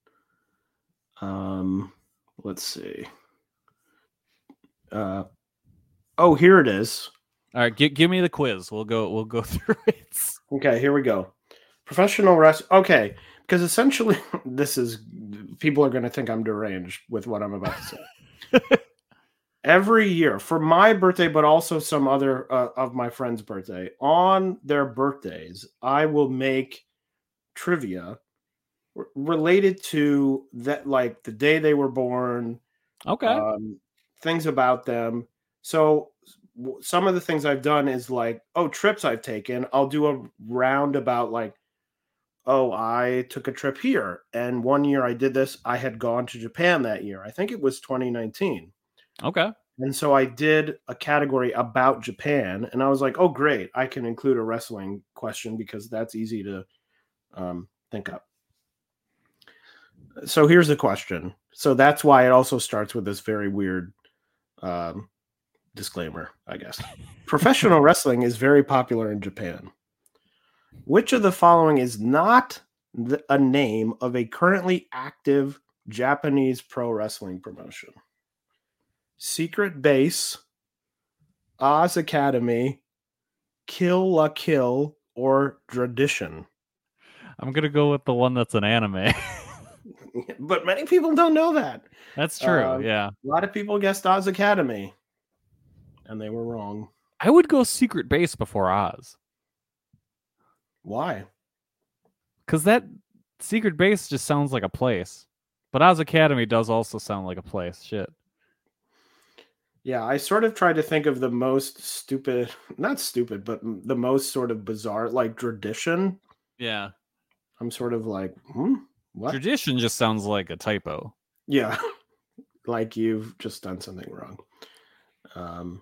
Um, let's see. Uh, oh, here it is. All right, g- give me the quiz. We'll go. We'll go through it. Okay, here we go. Professional rest. Okay, because essentially, this is people are going to think I'm deranged with what I'm about to say. Every year, for my birthday, but also some other uh, of my friends' birthday, on their birthdays, I will make trivia r- related to that, like the day they were born. Okay. Um, things about them. So w- some of the things I've done is like, oh, trips I've taken. I'll do a round about like, oh, I took a trip here. And one year I did this. I had gone to Japan that year. I think it was twenty nineteen. Okay. And so I did a category about Japan. And I was like, oh, great. I can include a wrestling question because that's easy to um, think up. So here's the question. So that's why it also starts with this very weird um, disclaimer, I guess. Professional wrestling is very popular in Japan. Which of the following is not the, a name of a currently active Japanese pro wrestling promotion? Secret Base, Oz Academy, Kill La Kill, or Tradition? I'm going to go with the one that's an anime. But many people don't know that. That's true, Um, yeah. A lot of people guessed Oz Academy, and they were wrong. I would go Secret Base before Oz. Why? Because that Secret Base just sounds like a place. But Oz Academy does also sound like a place. Shit. Yeah, I sort of tried to think of the most stupid, not stupid, but m- the most sort of bizarre, like Tradition. Yeah. I'm sort of like, hmm, what? Tradition just sounds like a typo. Yeah, like you've just done something wrong. Um.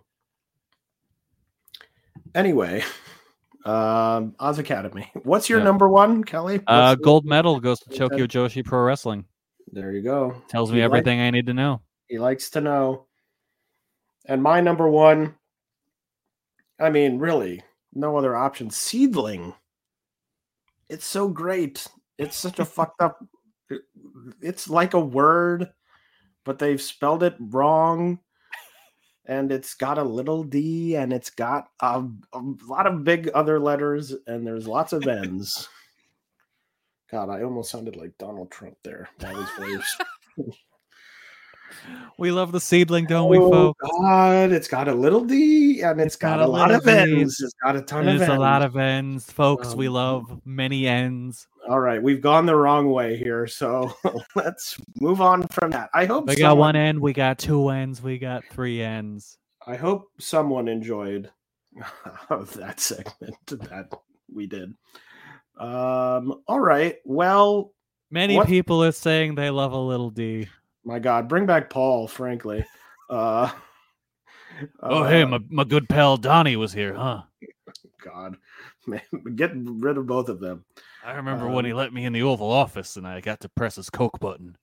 Anyway, um, Oz Academy. What's your Yeah. number one, Kelly? Uh, What's the- gold medal goes to Tokyo Joshi Pro Wrestling. There you go. Tells me He everything like- I need to know. He likes to know. And my number one, I mean, really, no other option. Seedling. It's so great. It's such a fucked up. It's like a word, but they've spelled it wrong. And it's got a little d, and it's got a, a lot of big other letters, and there's lots of N's. God, I almost sounded like Donald Trump there. That was very. We love the seedling, don't we, Oh, folks? God, it's got a little d, and it's got, a lot of little N's. It's got a ton There's of N's. a lot of ends, folks. we Um, love many ends. All right, we've gone the wrong way here, so let's move on from that. I hope We got someone, one end, we got two ends, we got three ends. I hope someone enjoyed that segment that we did. Um, all right, well, Many what- people are saying they love a little D. my God, bring back Paul. Frankly, uh, Oh, hey, uh, my, my good pal Donnie was here, huh? God, man, get rid of both of them. I remember when he Um, let me in the Oval Office and I got to press his Coke button.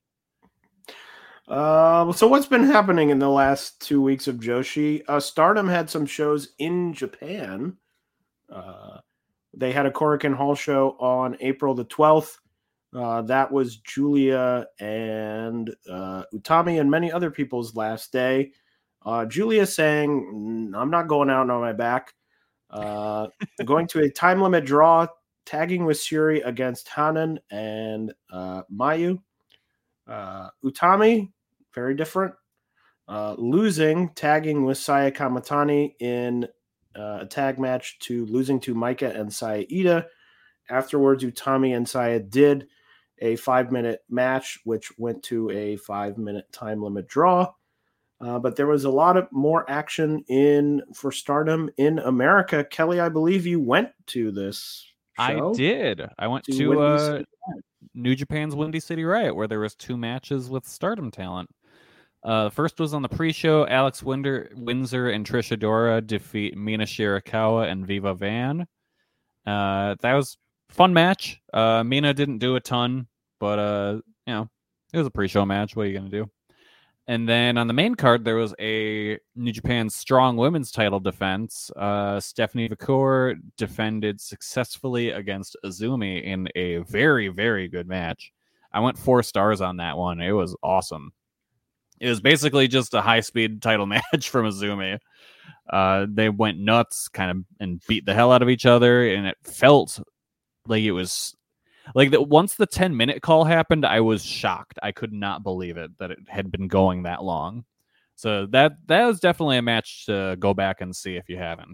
Uh, so what's been happening in the last two weeks of Joshi? Uh, Stardom had some shows in Japan. Uh, they had a Korakuen Hall show on April the twelfth. Uh, that was Julia and uh, Utami and many other people's last day. Uh, Julia saying, "Mm, I'm not going out on my back. Uh, going to a time limit draw, tagging with Syuri against Hanan and uh, Mayu. Uh, Utami, very different. Uh, losing, tagging with Saya Kamatani in uh, a tag match to losing to Maika and Saya Ida. Afterwards, Utami and Saya did a five-minute match, which went to a five-minute time limit draw. Uh, but there was a lot of more action in for Stardom in America. Kelly, I believe you went to this show. I did. I went To to, Windy uh, City New Japan's Windy City Riot, where there was two matches with Stardom talent. Uh, the first was on the pre-show. Alex Winder, Windsor and Trish Adora defeat Mina Shirakawa and Viva Van. Uh, that was a fun match. Uh, Mina didn't do a ton, but uh, you know, it was a pre-show match. What are you gonna do? And then on the main card, there was a New Japan Strong Women's title defense. Uh, Stephanie Vacour defended successfully against Azumi in a very, very good match. I went four stars on that one. It was awesome. It was basically just a high-speed title match from Azumi. Uh, they went nuts, kind of, and beat the hell out of each other, and it felt like it was... Like that, once the ten minute call happened, I was shocked. I could not believe it that it had been going that long. So that that was definitely a match to go back and see if you haven't.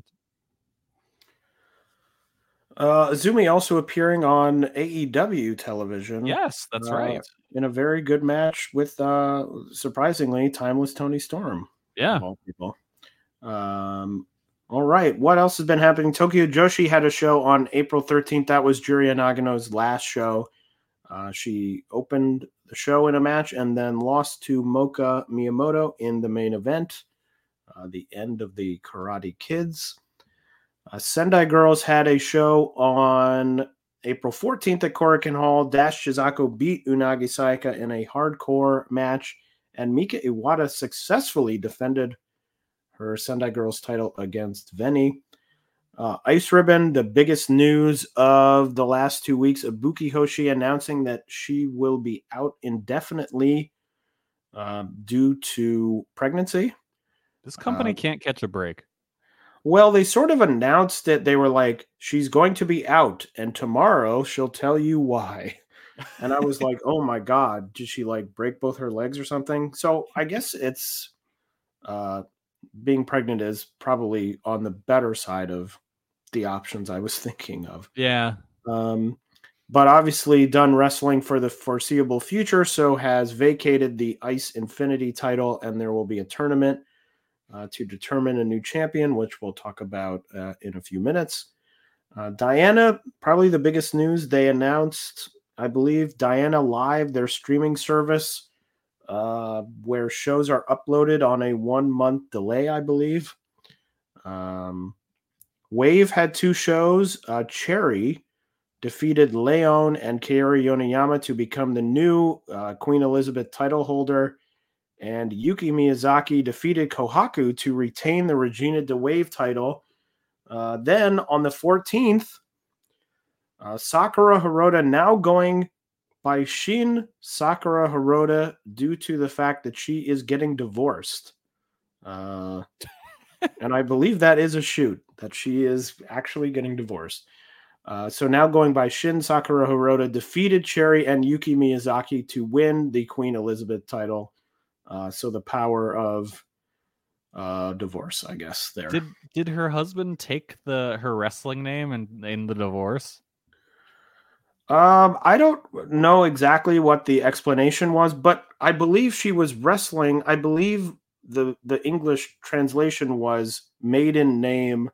Uh, Azumi also appearing on A E W television. Yes, that's uh, right. In a very good match with, uh, surprisingly, Timeless Tony Storm. Yeah. Of all people. Um, all right. What else has been happening? Tokyo Joshi had a show on April thirteenth. That was Juria Nagano's last show. Uh, she opened the show in a match and then lost to Moka Miyamoto in the main event. Uh, the end of the Karate Kids. Uh, Sendai Girls had a show on April fourteenth at Korakuen Hall. Dash Chizako beat Unagi Sayaka in a hardcore match, and Mika Iwata successfully defended her Sendai Girls title against Veni. Uh, Ice Ribbon, the biggest news of the last two weeks, Ibuki Hoshi announcing that she will be out indefinitely uh, due to pregnancy. This company Uh, can't catch a break. Well, they sort of announced it. They were like, she's going to be out, and tomorrow she'll tell you why. And I was like, oh my God, did she like break both her legs or something? So I guess it's uh, being pregnant is probably on the better side of the options I was thinking of. Yeah. Um, but obviously done wrestling for the foreseeable future, so has vacated the Ice Infinity title, and there will be a tournament Uh, to determine a new champion, which we'll talk about uh, in a few minutes. Uh, Diana, probably the biggest news. They announced, I believe, Diana Live, their streaming service, uh, where shows are uploaded on a one-month delay, I believe. Um, Wave had two shows. Uh, Cherry defeated Leon and Kaori Yoneyama to become the new uh, Queen Elizabeth title holder. And Yuki Miyazaki defeated Kohaku to retain the Regina de Wave title. Uh, then on the fourteenth, uh, Sakura Hirota now going by Shin Sakura Hirota due to the fact that she is getting divorced. Uh, and I believe that is a shoot, that she is actually getting divorced. Uh, so now going by Shin Sakura Hirota defeated Cherry and Yuki Miyazaki to win the Queen Elizabeth title. Uh, so the power of uh, divorce, I guess. There did did her husband take the her wrestling name and in the divorce? Um, I don't know exactly what the explanation was, but I believe she was wrestling. I believe the the English translation was maiden name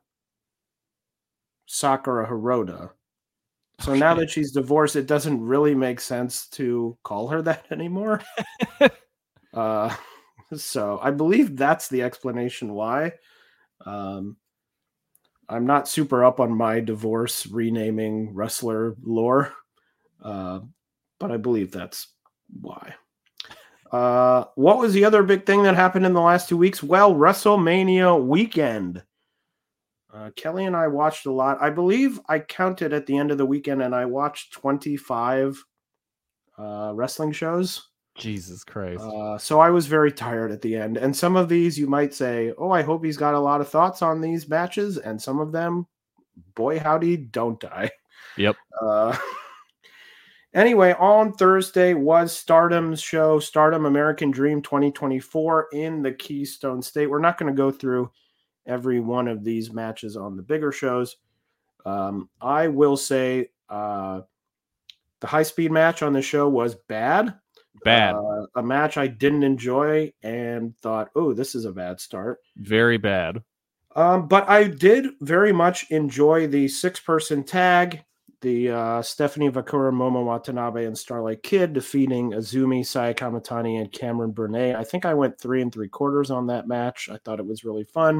Sakura Hirota. So okay. Now that she's divorced, it doesn't really make sense to call her that anymore. Uh, so I believe that's the explanation why. Um, I'm not super up on my divorce renaming wrestler lore, uh, but I believe that's why. Uh, what was the other big thing that happened in the last two weeks? Well, WrestleMania weekend. Uh, Kelly and I watched a lot. I believe I counted at the end of the weekend, and I watched twenty-five uh, wrestling shows. Jesus Christ. Uh, so I was very tired at the end. And some of these you might say, oh, I hope he's got a lot of thoughts on these matches. And some of them, boy, howdy, don't I? Yep. Uh, anyway, on Thursday was Stardom's show, Stardom American Dream twenty twenty-four in the Keystone State. We're not going to go through every one of these matches on the bigger shows. Um, I will say uh, the high-speed match on the show was bad. Bad. Uh, a match I didn't enjoy and thought, oh, this is a bad start. Very bad. Um, but I did very much enjoy the six-person tag, the uh, Stephanie Vakura, Momo Watanabe, and Starlight Kid defeating Azumi, Sayaka Mitani, and Cameron Burnett. I think I went three and three quarters on that match. I thought it was really fun.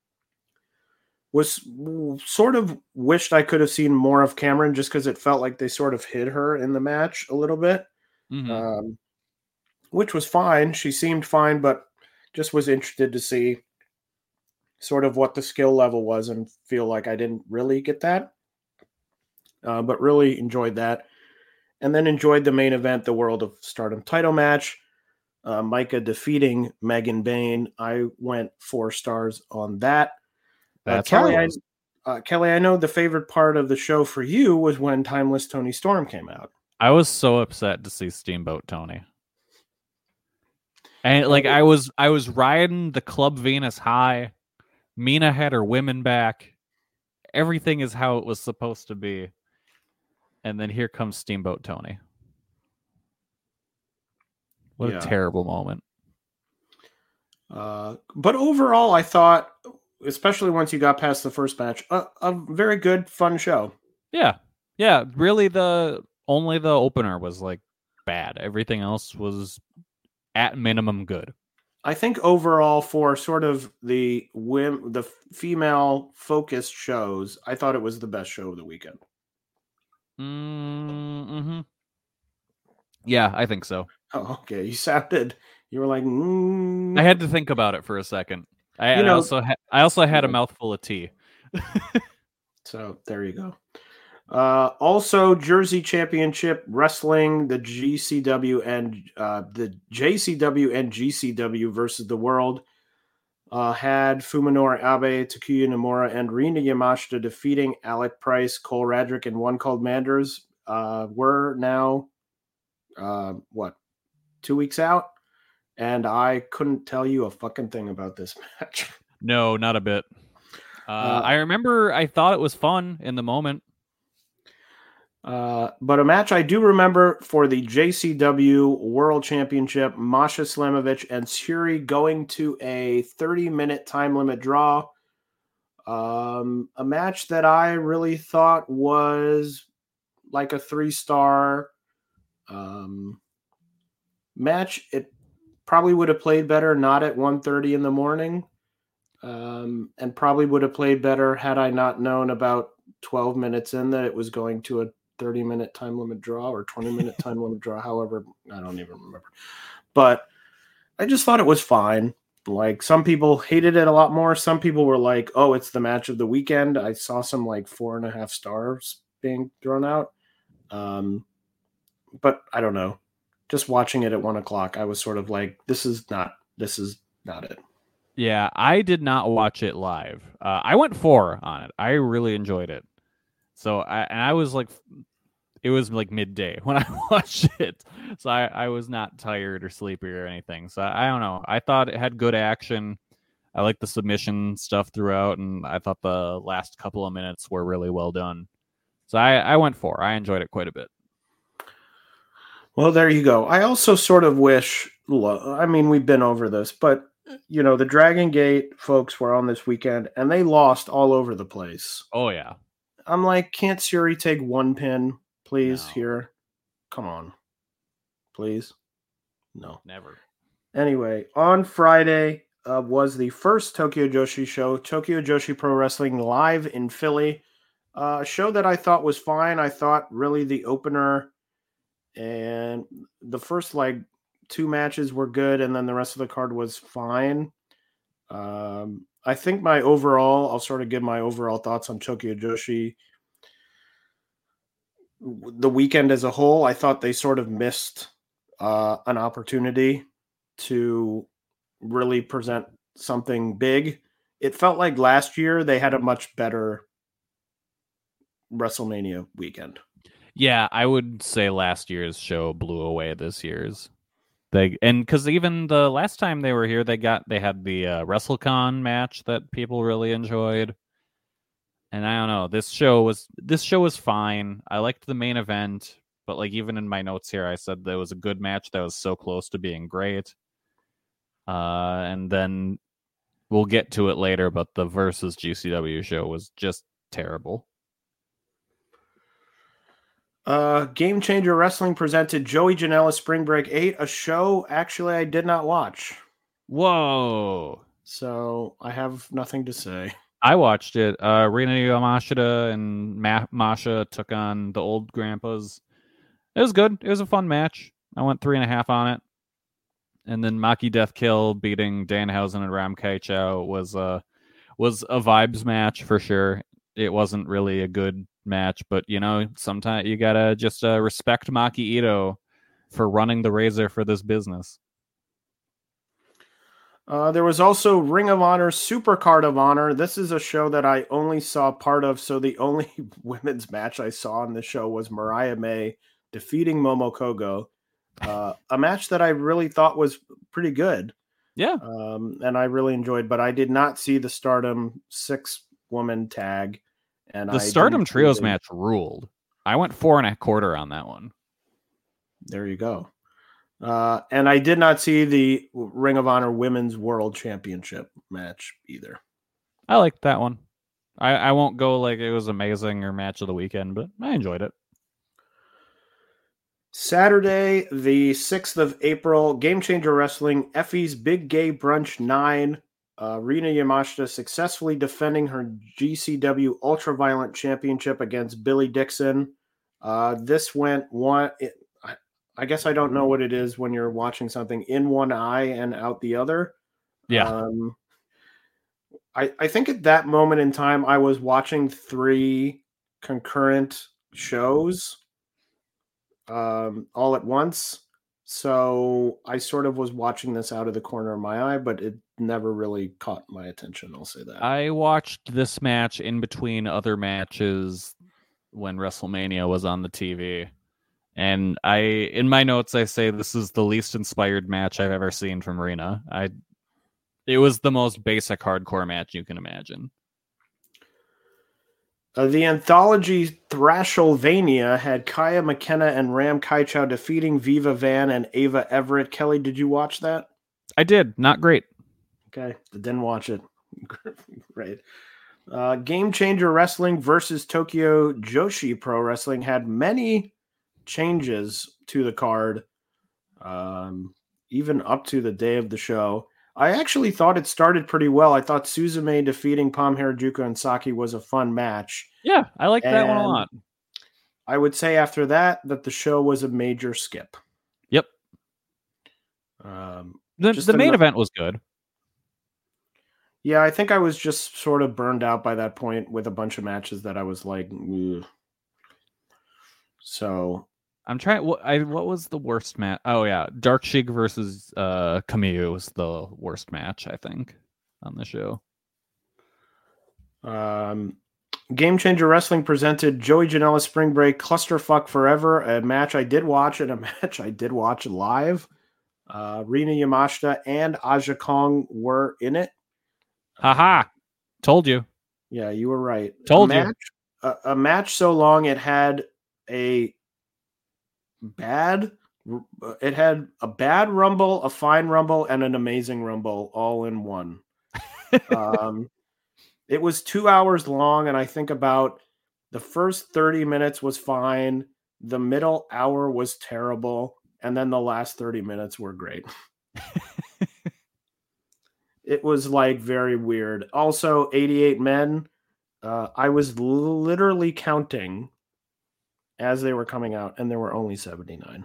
Was sort of wished I could have seen more of Cameron just because it felt like they sort of hid her in the match a little bit. Mm-hmm. Um, which was fine. She seemed fine, but just was interested to see sort of what the skill level was and feel like I didn't really get that. Uh, but really enjoyed that. And then enjoyed the main event, the World of Stardom title match. Uh, Micah defeating Megan Bain. I went four stars on that. That's uh, Kelly, I, uh, Kelly, I know the favorite part of the show for you was when Timeless Tony Storm came out. I was so upset to see Steamboat Tony. And like I was I was riding the Club Venus high. Mina had her women back. Everything is how it was supposed to be. And then here comes Steamboat Tony. What yeah. a terrible moment. Uh, but overall, I thought especially once you got past the first match, a, a very good, fun show. Yeah. Yeah. Really, the only the opener was like bad. Everything else was at minimum good. I think overall for sort of the whim, the female focused shows, I thought it was the best show of the weekend. Mm-hmm. Yeah, I think so. Oh, okay. You sounded, you were like, mm. I had to think about it for a second. I, You I know- also ha- I also had a Yeah. mouthful of tea. So there you go. Uh, also, Jersey Championship Wrestling, the G C W and uh, the J C W and G C W versus the World uh, had Fuminori Abe, Takuya Nomura, and Rina Yamashita defeating Alec Price, Cole Radrick, and One Called Manders. Uh, we're now, uh, what, two weeks out? And I couldn't tell you a fucking thing about this match. No, not a bit. Uh, Uh, I remember I thought it was fun in the moment. Uh, but a match I do remember for the J C W World Championship, Masha Slamovich and Syuri going to a thirty-minute time limit draw. Um, a match that I really thought was like a three-star um, match. It probably would have played better not at one thirty in the morning, um, and probably would have played better had I not known about twelve minutes in that it was going to a thirty minute time limit draw or twenty minute time limit draw. However, I don't even remember, but I just thought it was fine. Like, some people hated it a lot more. Some people were like, oh, it's the match of the weekend. I saw some like four and a half stars being thrown out. Um, but I don't know, just watching it at one o'clock, I was sort of like, this is not, this is not it. Yeah, I did not watch it live. Uh, I went four on it. I really enjoyed it. So I and I was like, it was like midday when I watched it. So I, I was not tired or sleepy or anything. So I, I don't know. I thought it had good action. I liked the submission stuff throughout, and I thought the last couple of minutes were really well done. So I, I went four. I enjoyed it quite a bit. Well, there you go. I also sort of wish, I mean, we've been over this, but, you know, the Dragon Gate folks were on this weekend, and they lost all over the place. Oh, yeah. I'm like, can't Syuri take one pin, please, No. here? Come on. Please? No. Never. Anyway, on Friday uh, was the first Tokyo Joshi show, Tokyo Joshi Pro Wrestling live in Philly. Uh, a show that I thought was fine. I thought really the opener and the first like two matches were good, and then the rest of the card was fine. Um, I think my overall, I'll sort of give my overall thoughts on Tokyo Joshi. The weekend as a whole, I thought they sort of missed uh, an opportunity to really present something big. It felt like last year they had a much better WrestleMania weekend. Yeah, I would say last year's show blew away this year's. They and because even the last time they were here, they got they had the uh, WrestleCon match that people really enjoyed. And I don't know, this show was this show was fine. I liked the main event, but like even in my notes here, I said there was a good match that was so close to being great. Uh, and then we'll get to it later, but the versus G C W show was just terrible. Uh, Game Changer Wrestling presented Joey Janela Spring Break eight, a show actually I did not watch. Whoa. So I have nothing to say. I watched it. Uh, Rina Yamashita and Ma- Masha took on the old grandpas. It was good. It was a fun match. I went three and a half on it. And then Maki Deathkill beating Danhausen and Ram Kaichou was uh, was a vibes match for sure. It wasn't really a good match, but you know, sometimes you gotta just uh, respect Maki Ito for running the razor for this business. Uh, there was also Ring of Honor Super Card of Honor. This is a show that I only saw part of, so the only women's match I saw on the show was Mariah May defeating Momo Kogo. Uh, a match that I really thought was pretty good. Yeah. Um, and I really enjoyed, but I did not see the Stardom six-woman tag. And The I Stardom didn't Trios really- match ruled. I went four and a quarter on that one. There you go. Uh, and I did not see the Ring of Honor Women's World Championship match either. I liked that one. I, I won't go like it was amazing or match of the weekend, but I enjoyed it. Saturday, the sixth of April, Game Changer Wrestling, Effie's Big Gay Brunch nine. Uh, Rina Yamashita successfully defending her G C W Ultraviolent Championship against Billy Dixon. Uh, this went one. It, I, I guess I don't know what it is when you're watching something in one eye and out the other. Yeah. Um, I, I think at that moment in time, I was watching three concurrent shows um, all at once. So I sort of was watching this out of the corner of my eye, but it never really caught my attention. I'll say that. I watched this match in between other matches when WrestleMania was on the T V. And I, in my notes, I say this is the least inspired match I've ever seen from Rina. I, it was the most basic hardcore match you can imagine. Uh, the anthology Thrashelvania had Kaya McKenna and Ram Kaichou defeating Viva Van and Ava Everett. Kelly, did you watch that? I did. Not great. Okay, I didn't watch it. Right. Uh, Game Changer Wrestling versus Tokyo Joshi Pro Wrestling had many changes to the card, um, even up to the day of the show. I actually thought it started pretty well. I thought Suzume defeating Pam Harajuku and Saki was a fun match. Yeah, I like that one a lot. I would say after that, that the show was a major skip. Yep. Um, the the main enough- event was good. Yeah, I think I was just sort of burned out by that point with a bunch of matches that I was like, ugh. So I'm trying. What I what was the worst match? Oh yeah, Dark Sheik versus uh, Camille was the worst match I think on the show. Um, Game Changer Wrestling presented Joey Janela Spring Break Clusterfuck Forever, a match I did watch and a match I did watch live. Uh, Rina Yamashita and Aja Kong were in it. Haha, told you. Yeah, you were right. Told a you. Match, a, a match so long it had a bad, it had a bad rumble, a fine rumble, and an amazing rumble all in one. um, it was two hours long, and I think about the first thirty minutes was fine. The middle hour was terrible, and then the last thirty minutes were great. It was like very weird. Also, eighty-eight men. Uh, I was literally counting as they were coming out, and there were only seventy-nine.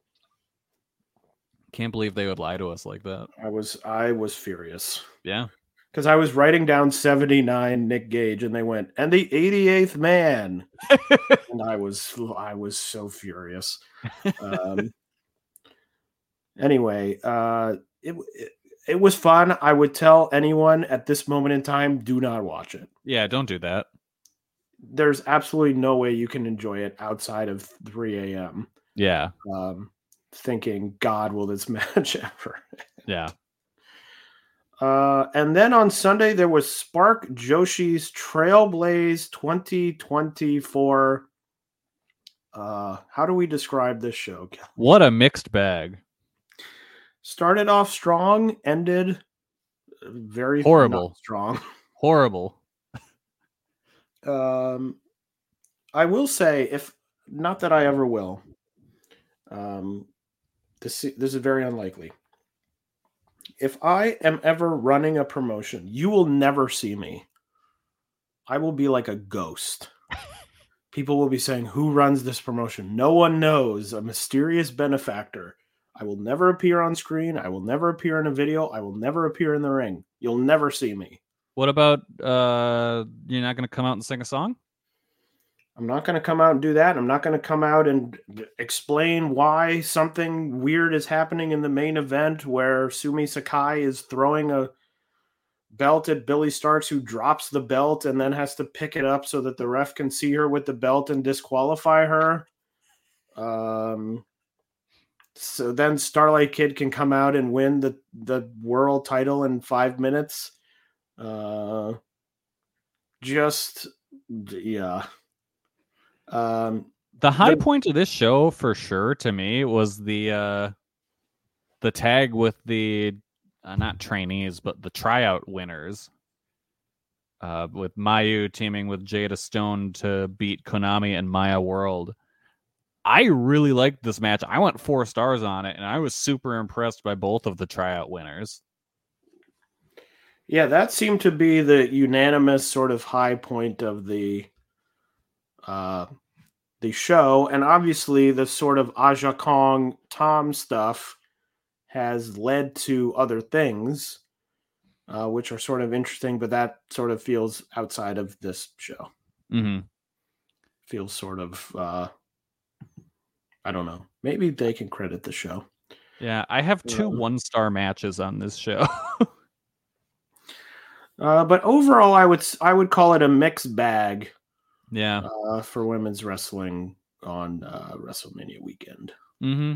Can't believe they would lie to us like that. I was I was furious. Yeah. Because I was writing down seventy-nine Nick Gage, and they went, and the eighty-eighth man. And I was I was so furious. Um, anyway, uh, it, it It was fun. I would tell anyone at this moment in time, do not watch it. Yeah, don't do that. There's absolutely no way you can enjoy it outside of three a.m. Yeah. Um, thinking, God, will this match ever? Yeah. Uh, and then on Sunday, there was Spark Joshi's Trailblaze twenty twenty-four. Uh, how do we describe this show? What a mixed bag. Started off strong, ended very horrible. Strong. Horrible. Um, I will say, if not that I ever will, um, this, this is very unlikely. If I am ever running a promotion, you will never see me. I will be like a ghost. People will be saying, who runs this promotion? No one knows. A mysterious benefactor. I will never appear on screen. I will never appear in a video. I will never appear in the ring. You'll never see me. What about, uh, you're not going to come out and sing a song? I'm not going to come out and do that. I'm not going to come out and explain why something weird is happening in the main event where Sumi Sakai is throwing a belt at Billy Starks, who drops the belt and then has to pick it up so that the ref can see her with the belt and disqualify her. Um, so then Starlight Kid can come out and win the, the world title in five minutes. Uh, just, yeah. Um, the high the, point of this show for sure to me was the uh, the tag with the uh, not trainees but the tryout winners. uh, with Mayu teaming with Jada Stone to beat Konami and Maya World. I really liked this match. I went four stars on it, and I was super impressed by both of the tryout winners. Yeah, that seemed to be the unanimous sort of high point of the uh, the show. And obviously the sort of Aja Kong Tom stuff has led to other things, uh, which are sort of interesting, but that sort of feels outside of this show. Mm-hmm. Feels sort of, uh, I don't know. Maybe they can credit the show. Yeah, I have two Um, one-star matches on this show. uh, but overall, I would I would call it a mixed bag. Yeah, uh, for women's wrestling on uh, WrestleMania weekend. Mm-hmm.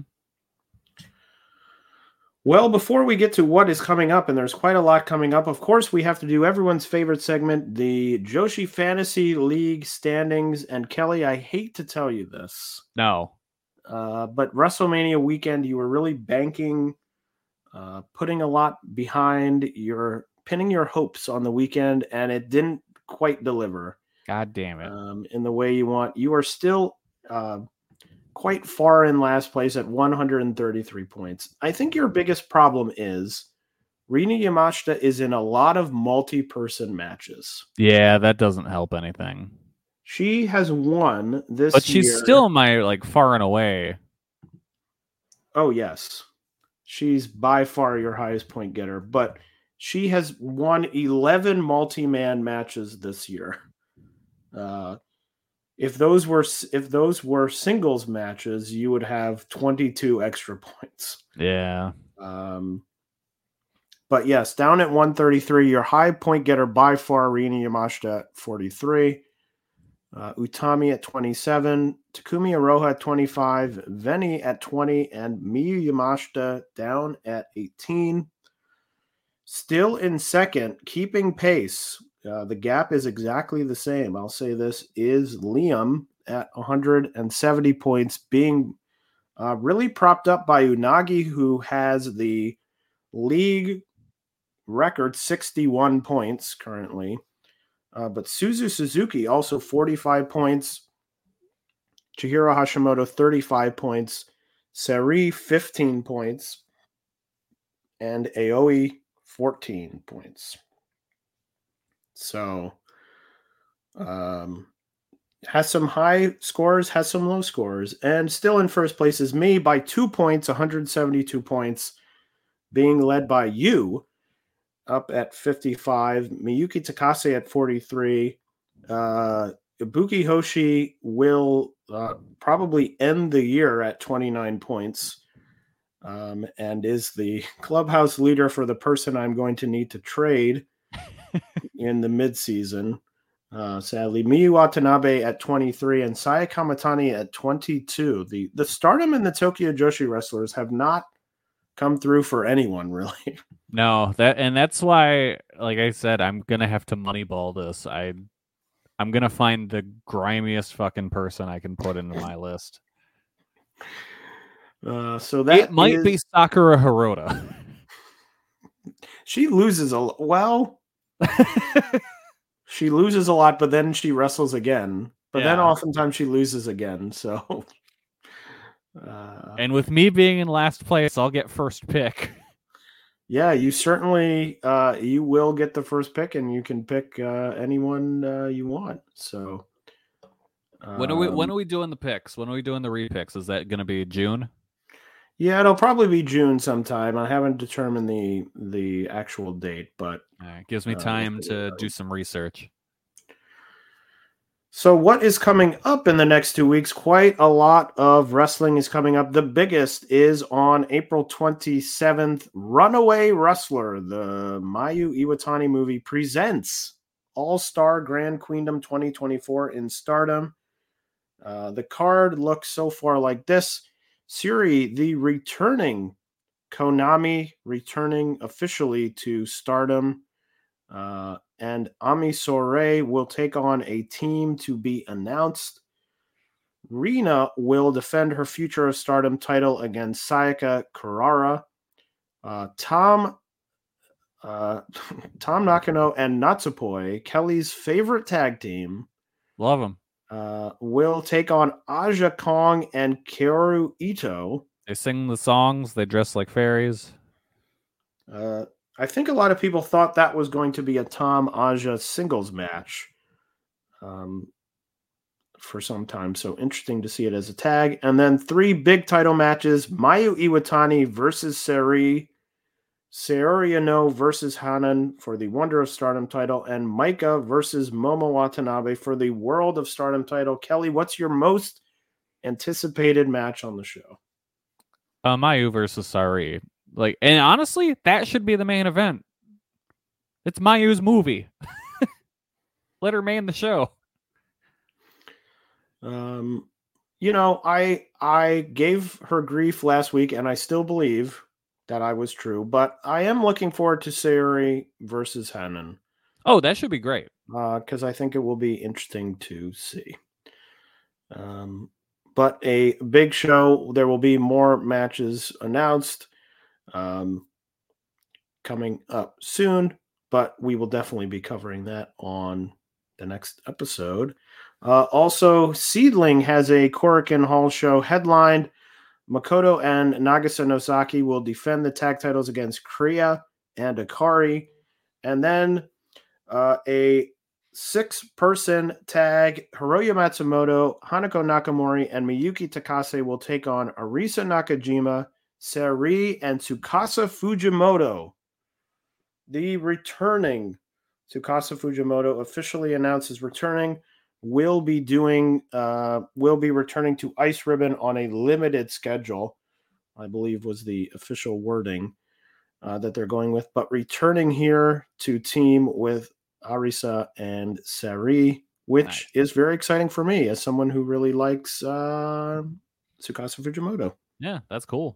Well, before we get to what is coming up, and there's quite a lot coming up, of course, we have to do everyone's favorite segment, the Joshi Fantasy League standings. And Kelly, I hate to tell you this. No. Uh, but WrestleMania weekend, you were really banking, uh, putting a lot behind your, pinning your hopes on the weekend, and it didn't quite deliver. God damn it. Um, in the way you want. You are still uh, quite far in last place at one hundred thirty-three points. I think your biggest problem is Rina Yamashita is in a lot of multi-person matches. Yeah, that doesn't help anything. She has won this But she's year. still my, like, far and away. Oh, yes. She's by far your highest point getter. But she has won eleven multi-man matches this year. Uh, if those were if those were singles matches, you would have twenty-two extra points. Yeah. Um, but yes, down at one thirty-three, your high point getter by far, Rina Yamashita at forty-three, uh, Utami at twenty-seven, Takumi Aroha at twenty-five, Veni at twenty, and Miyu Yamashita down at eighteen. Still in second, keeping pace. Uh, the gap is exactly the same. I'll say this is Liam at one hundred seventy points, being uh, really propped up by Unagi, who has the league record sixty-one points currently. Uh, but Suzu Suzuki also forty-five points. Chihiro Hashimoto thirty-five points. Seri fifteen points. And Aoi fourteen points. So, um, has some high scores, has some low scores, and still in first place is me by two points, one hundred seventy-two points, being led by you up at fifty-five, Miyuki Takase at forty-three. Uh, Ibuki Hoshi will uh, probably end the year at twenty-nine points, um, and is the clubhouse leader for the person I'm going to need to trade in the midseason. Uh, sadly, Miyu Watanabe at twenty-three and Saya Kamatani at twenty-two. The the Stardom and the Tokyo Joshi wrestlers have not come through for anyone, really. No, that and that's why, like I said, I'm gonna have to moneyball this. I, I'm gonna find the grimiest fucking person I can put into my list. Uh, so that it might is... be Sakura Hirota. She loses a lot. Well, she loses a lot, but then she wrestles again. But yeah. then oftentimes she loses again. So, uh, and with me being in last place, I'll get first pick. Yeah, you certainly uh, you will get the first pick, and you can pick uh, anyone uh, you want. So, um, when are we when are we doing the picks? When are we doing the repicks? Is that going to be June? Yeah, it'll probably be June sometime. I haven't determined the the actual date, but uh, it gives me time uh, to do some research. So what is coming up in the next two weeks? Quite a lot of wrestling is coming up. The biggest is on April twenty-seventh. Runaway Wrestler, the Mayu Iwatani movie, presents All-Star Grand Queendom twenty twenty-four in Stardom. Uh, the card looks so far like this. Syuri, the returning Konami, returning officially to Stardom. Uh, and Ami Sourei will take on a team to be announced. Rina will defend her Future of Stardom title against Sayaka Kurara. Uh, Tom uh, Tom Nakano and Natsupoi, Kelly's favorite tag team. Love them. Uh, will take on Aja Kong and Kaoru Ito. They sing the songs. They dress like fairies. Uh, I think a lot of people thought that was going to be a Tom Aja singles match um, for some time. So interesting to see it as a tag. And then three big title matches: Mayu Iwatani versus Sari, Saori Anou versus Hanan for the Wonder of Stardom title, and Maika versus Momo Watanabe for the World of Stardom title. Kelly, what's your most anticipated match on the show? Uh, Mayu versus Sari. Like, and honestly, that should be the main event. It's Mayu's movie. Let her main the show. Um, you know, I I gave her grief last week, and I still believe that I was true, but I am looking forward to Saori versus Hanan. Oh, that should be great. Because uh, I think it will be interesting to see. Um, but a big show. There will be more matches announced um, coming up soon, but we will definitely be covering that on the next episode. Uh, also, Seedling has a Korakuen Hall show headlined. Makoto and Nagisa Nosaki will defend the tag titles against Kriya and Akari. And then uh, a six-person tag, Hiroya Matsumoto, Hanako Nakamori, and Miyuki Takase will take on Arisa Nakajima, Sari, and Tsukasa Fujimoto. The returning Tsukasa Fujimoto officially announces returning. Will be doing uh, will be returning to Ice Ribbon on a limited schedule, I believe was the official wording uh, that they're going with. But returning here to team with Arisa and Sari, which nice. is very exciting for me as someone who really likes uh, Tsukasa Fujimoto. Yeah, that's cool.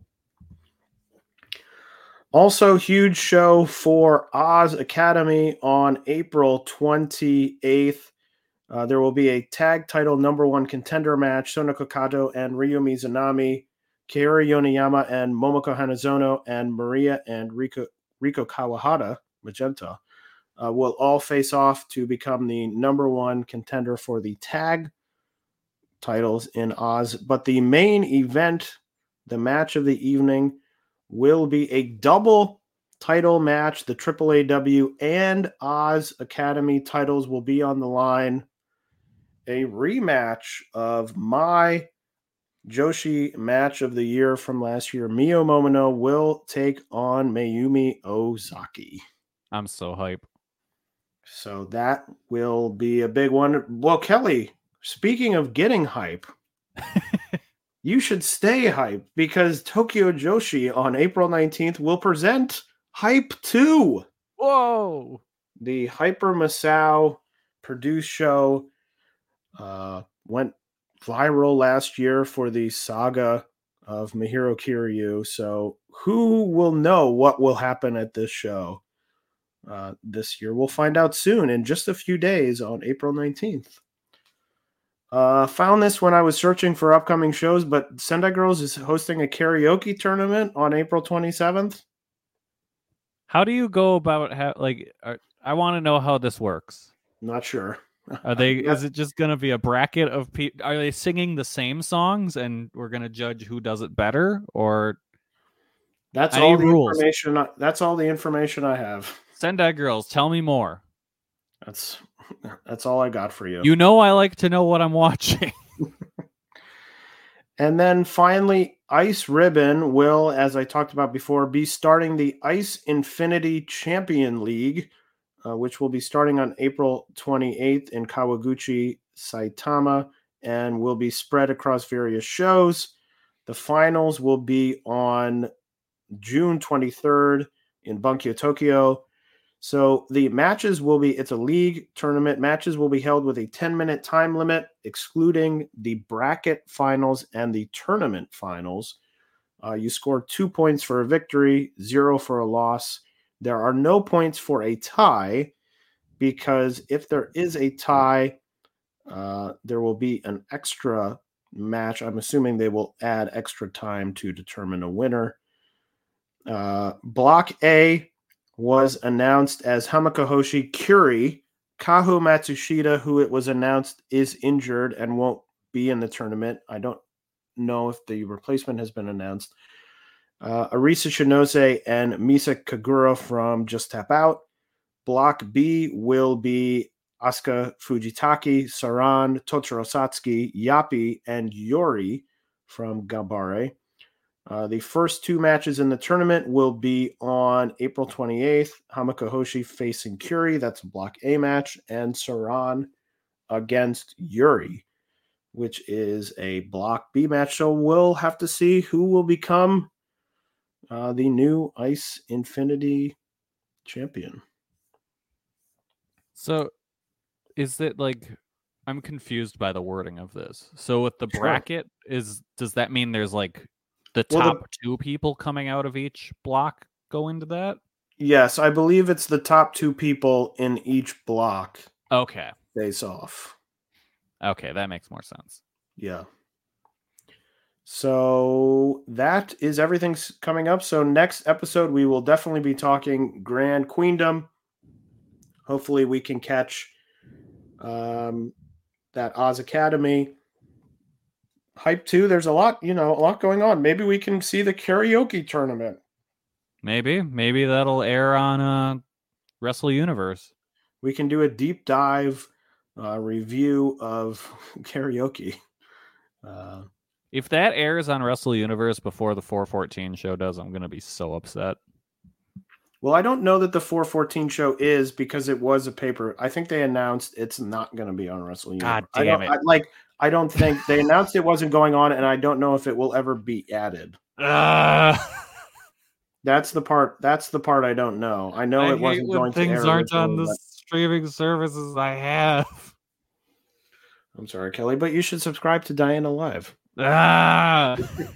Also, huge show for Oz Academy on April twenty-eighth. Uh, there will be a tag title number one contender match. Sonoko Kato and Ryo Mizunami, Kaori Yoneyama and Momoko Hanazono, and Maria and Riko, Riko Kawahara, Magenta, uh, will all face off to become the number one contender for the tag titles in Oz. But the main event, the match of the evening, will be a double title match. The Triple A W and Oz Academy titles will be on the line. A rematch of my Joshi match of the year from last year. Mio Momono will take on Mayumi Ozaki. I'm so hype. So that will be a big one. Well, Kelly, speaking of getting hype, you should stay hype because Tokyo Joshi on April nineteenth will present Hype two. Whoa! The Hyper Masao produced show uh, went viral last year for the saga of Mahiro Kiryu. So who will know what will happen at this show uh, this year? We'll find out soon in just a few days on April nineteenth. Uh, found this when I was searching for upcoming shows, but Sendai Girls is hosting a karaoke tournament on April twenty-seventh. How do you go about how, like, are, I want to know how this works. Not sure. Are they, is it just going to be a bracket of people? Are they singing the same songs and we're going to judge who does it better? Or that's all the rules? information. I, that's all the information I have. Sendai Girls, tell me more. That's, that's all I got for you. You know, I like to know what I'm watching. And then finally, Ice Ribbon will, as I talked about before, be starting the Ice Infinity Champion League, uh, which will be starting on April twenty-eighth in Kawaguchi, Saitama, and will be spread across various shows. The finals will be on June twenty-third in Bunkyo, Tokyo. So the matches will be, it's a league tournament. Matches will be held with a ten-minute time limit, excluding the bracket finals and the tournament finals. Uh, you score two points for a victory, zero for a loss. There are no points for a tie, because if there is a tie, uh, there will be an extra match. I'm assuming they will add extra time to determine a winner. Uh, Block A was announced as Hamakahoshi Kyuri. Kaho Matsushita, who it was announced is injured and won't be in the tournament. I don't know if the replacement has been announced. Uh, Arisa Shinose and Misa Kagura from Just Tap Out. Block B will be Asuka Fujitaki, Saran, Totoro Satsuki, Yapi, and Yori from Gabare. Uh, the first two matches in the tournament will be on April twenty-eighth. Hamakahoshi facing Kyuri. That's a Block A match. And Saran against Yuri, which is a Block B match. So we'll have to see who will become uh, the new Ice Infinity champion. So is it like... I'm confused by the wording of this. So with the bracket, sure. is does that mean there's like... The top well, the, two people coming out of each block go into that? Yes, I believe it's the top two people in each block. Okay. Face off. Okay, that makes more sense. Yeah. So that is everything coming up. So next episode, we will definitely be talking Grand Queendom. Hopefully we can catch um, that Oz Academy. Hype two, there's a lot, you know, a lot going on. Maybe we can see the karaoke tournament. Maybe. Maybe that'll air on uh, Wrestle Universe. We can do a deep dive uh, review of karaoke. Uh, if that airs on Wrestle Universe before the four fourteen show does, I'm going to be so upset. Well, I don't know that the four fourteen show is because it was a paper. I think they announced it's not going to be on Wrestle Universe. God damn I don't, it. I, like, I don't think they announced it wasn't going on, and I don't know if it will ever be added. Uh, that's the part. That's the part I don't know. I know I it wasn't going to air. Things aren't on the but... streaming services I have. I'm sorry, Kelly, but you should subscribe to Diana Live. Ah.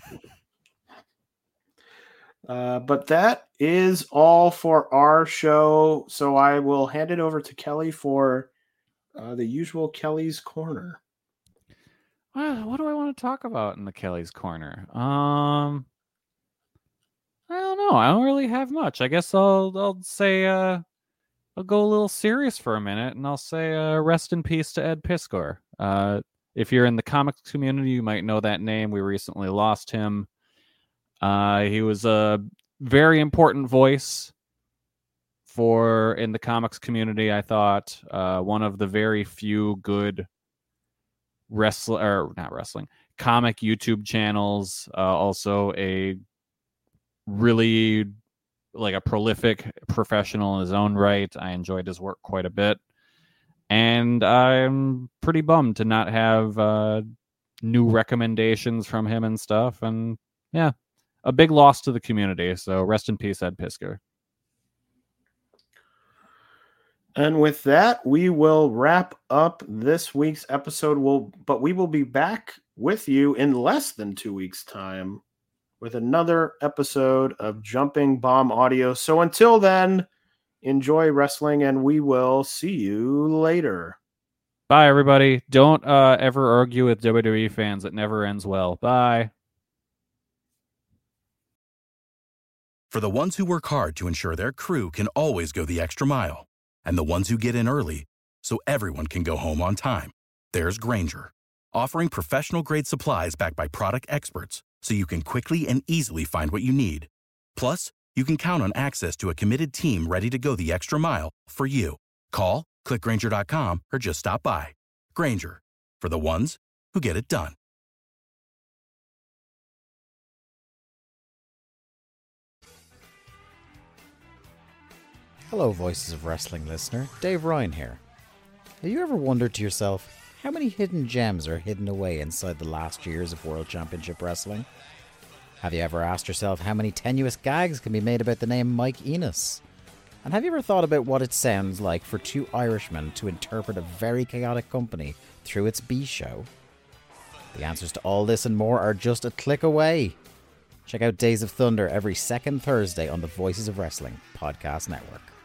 uh, but that is all for our show. So I will hand it over to Kelly for uh, the usual Kelly's Corner. Well, what do I want to talk about in the Kelly's Corner? Um, I don't know. I don't really have much. I guess I'll I'll say uh, I'll go a little serious for a minute, and I'll say uh, rest in peace to Ed Piskor. Uh, if you're in the comics community, you might know that name. We recently lost him. Uh, he was a very important voice for in the comics community. I thought uh, one of the very few good wrestling or not wrestling comic YouTube channels. Uh, also a really like a prolific professional in his own right. I enjoyed his work quite a bit, and I'm pretty bummed to not have uh, new recommendations from him and stuff. And yeah, a big loss to the community. So rest in peace, Ed Piskor. And with that, we will wrap up this week's episode. We'll, but we will be back with you in less than two weeks' time with another episode of Jumping Bomb Audio. So until then, enjoy wrestling, and we will see you later. Bye, everybody. Don't uh, ever argue with W W E fans. It never ends well. Bye. For the ones who work hard to ensure their crew can always go the extra mile, and the ones who get in early so everyone can go home on time, there's Grainger, offering professional-grade supplies backed by product experts so you can quickly and easily find what you need. Plus, you can count on access to a committed team ready to go the extra mile for you. Call, click Grainger dot com, or just stop by. Grainger, for the ones who get it done. Hello, Voices of Wrestling listener. Dave Ryan here. Have you ever wondered to yourself how many hidden gems are hidden away inside the last years of World Championship Wrestling? Have you ever asked yourself how many tenuous gags can be made about the name Mike Enos? And have you ever thought about what it sounds like for two Irishmen to interpret a very chaotic company through its B-show? The answers to all this and more are just a click away. Check out Days of Thunder every second Thursday on the Voices of Wrestling Podcast Network.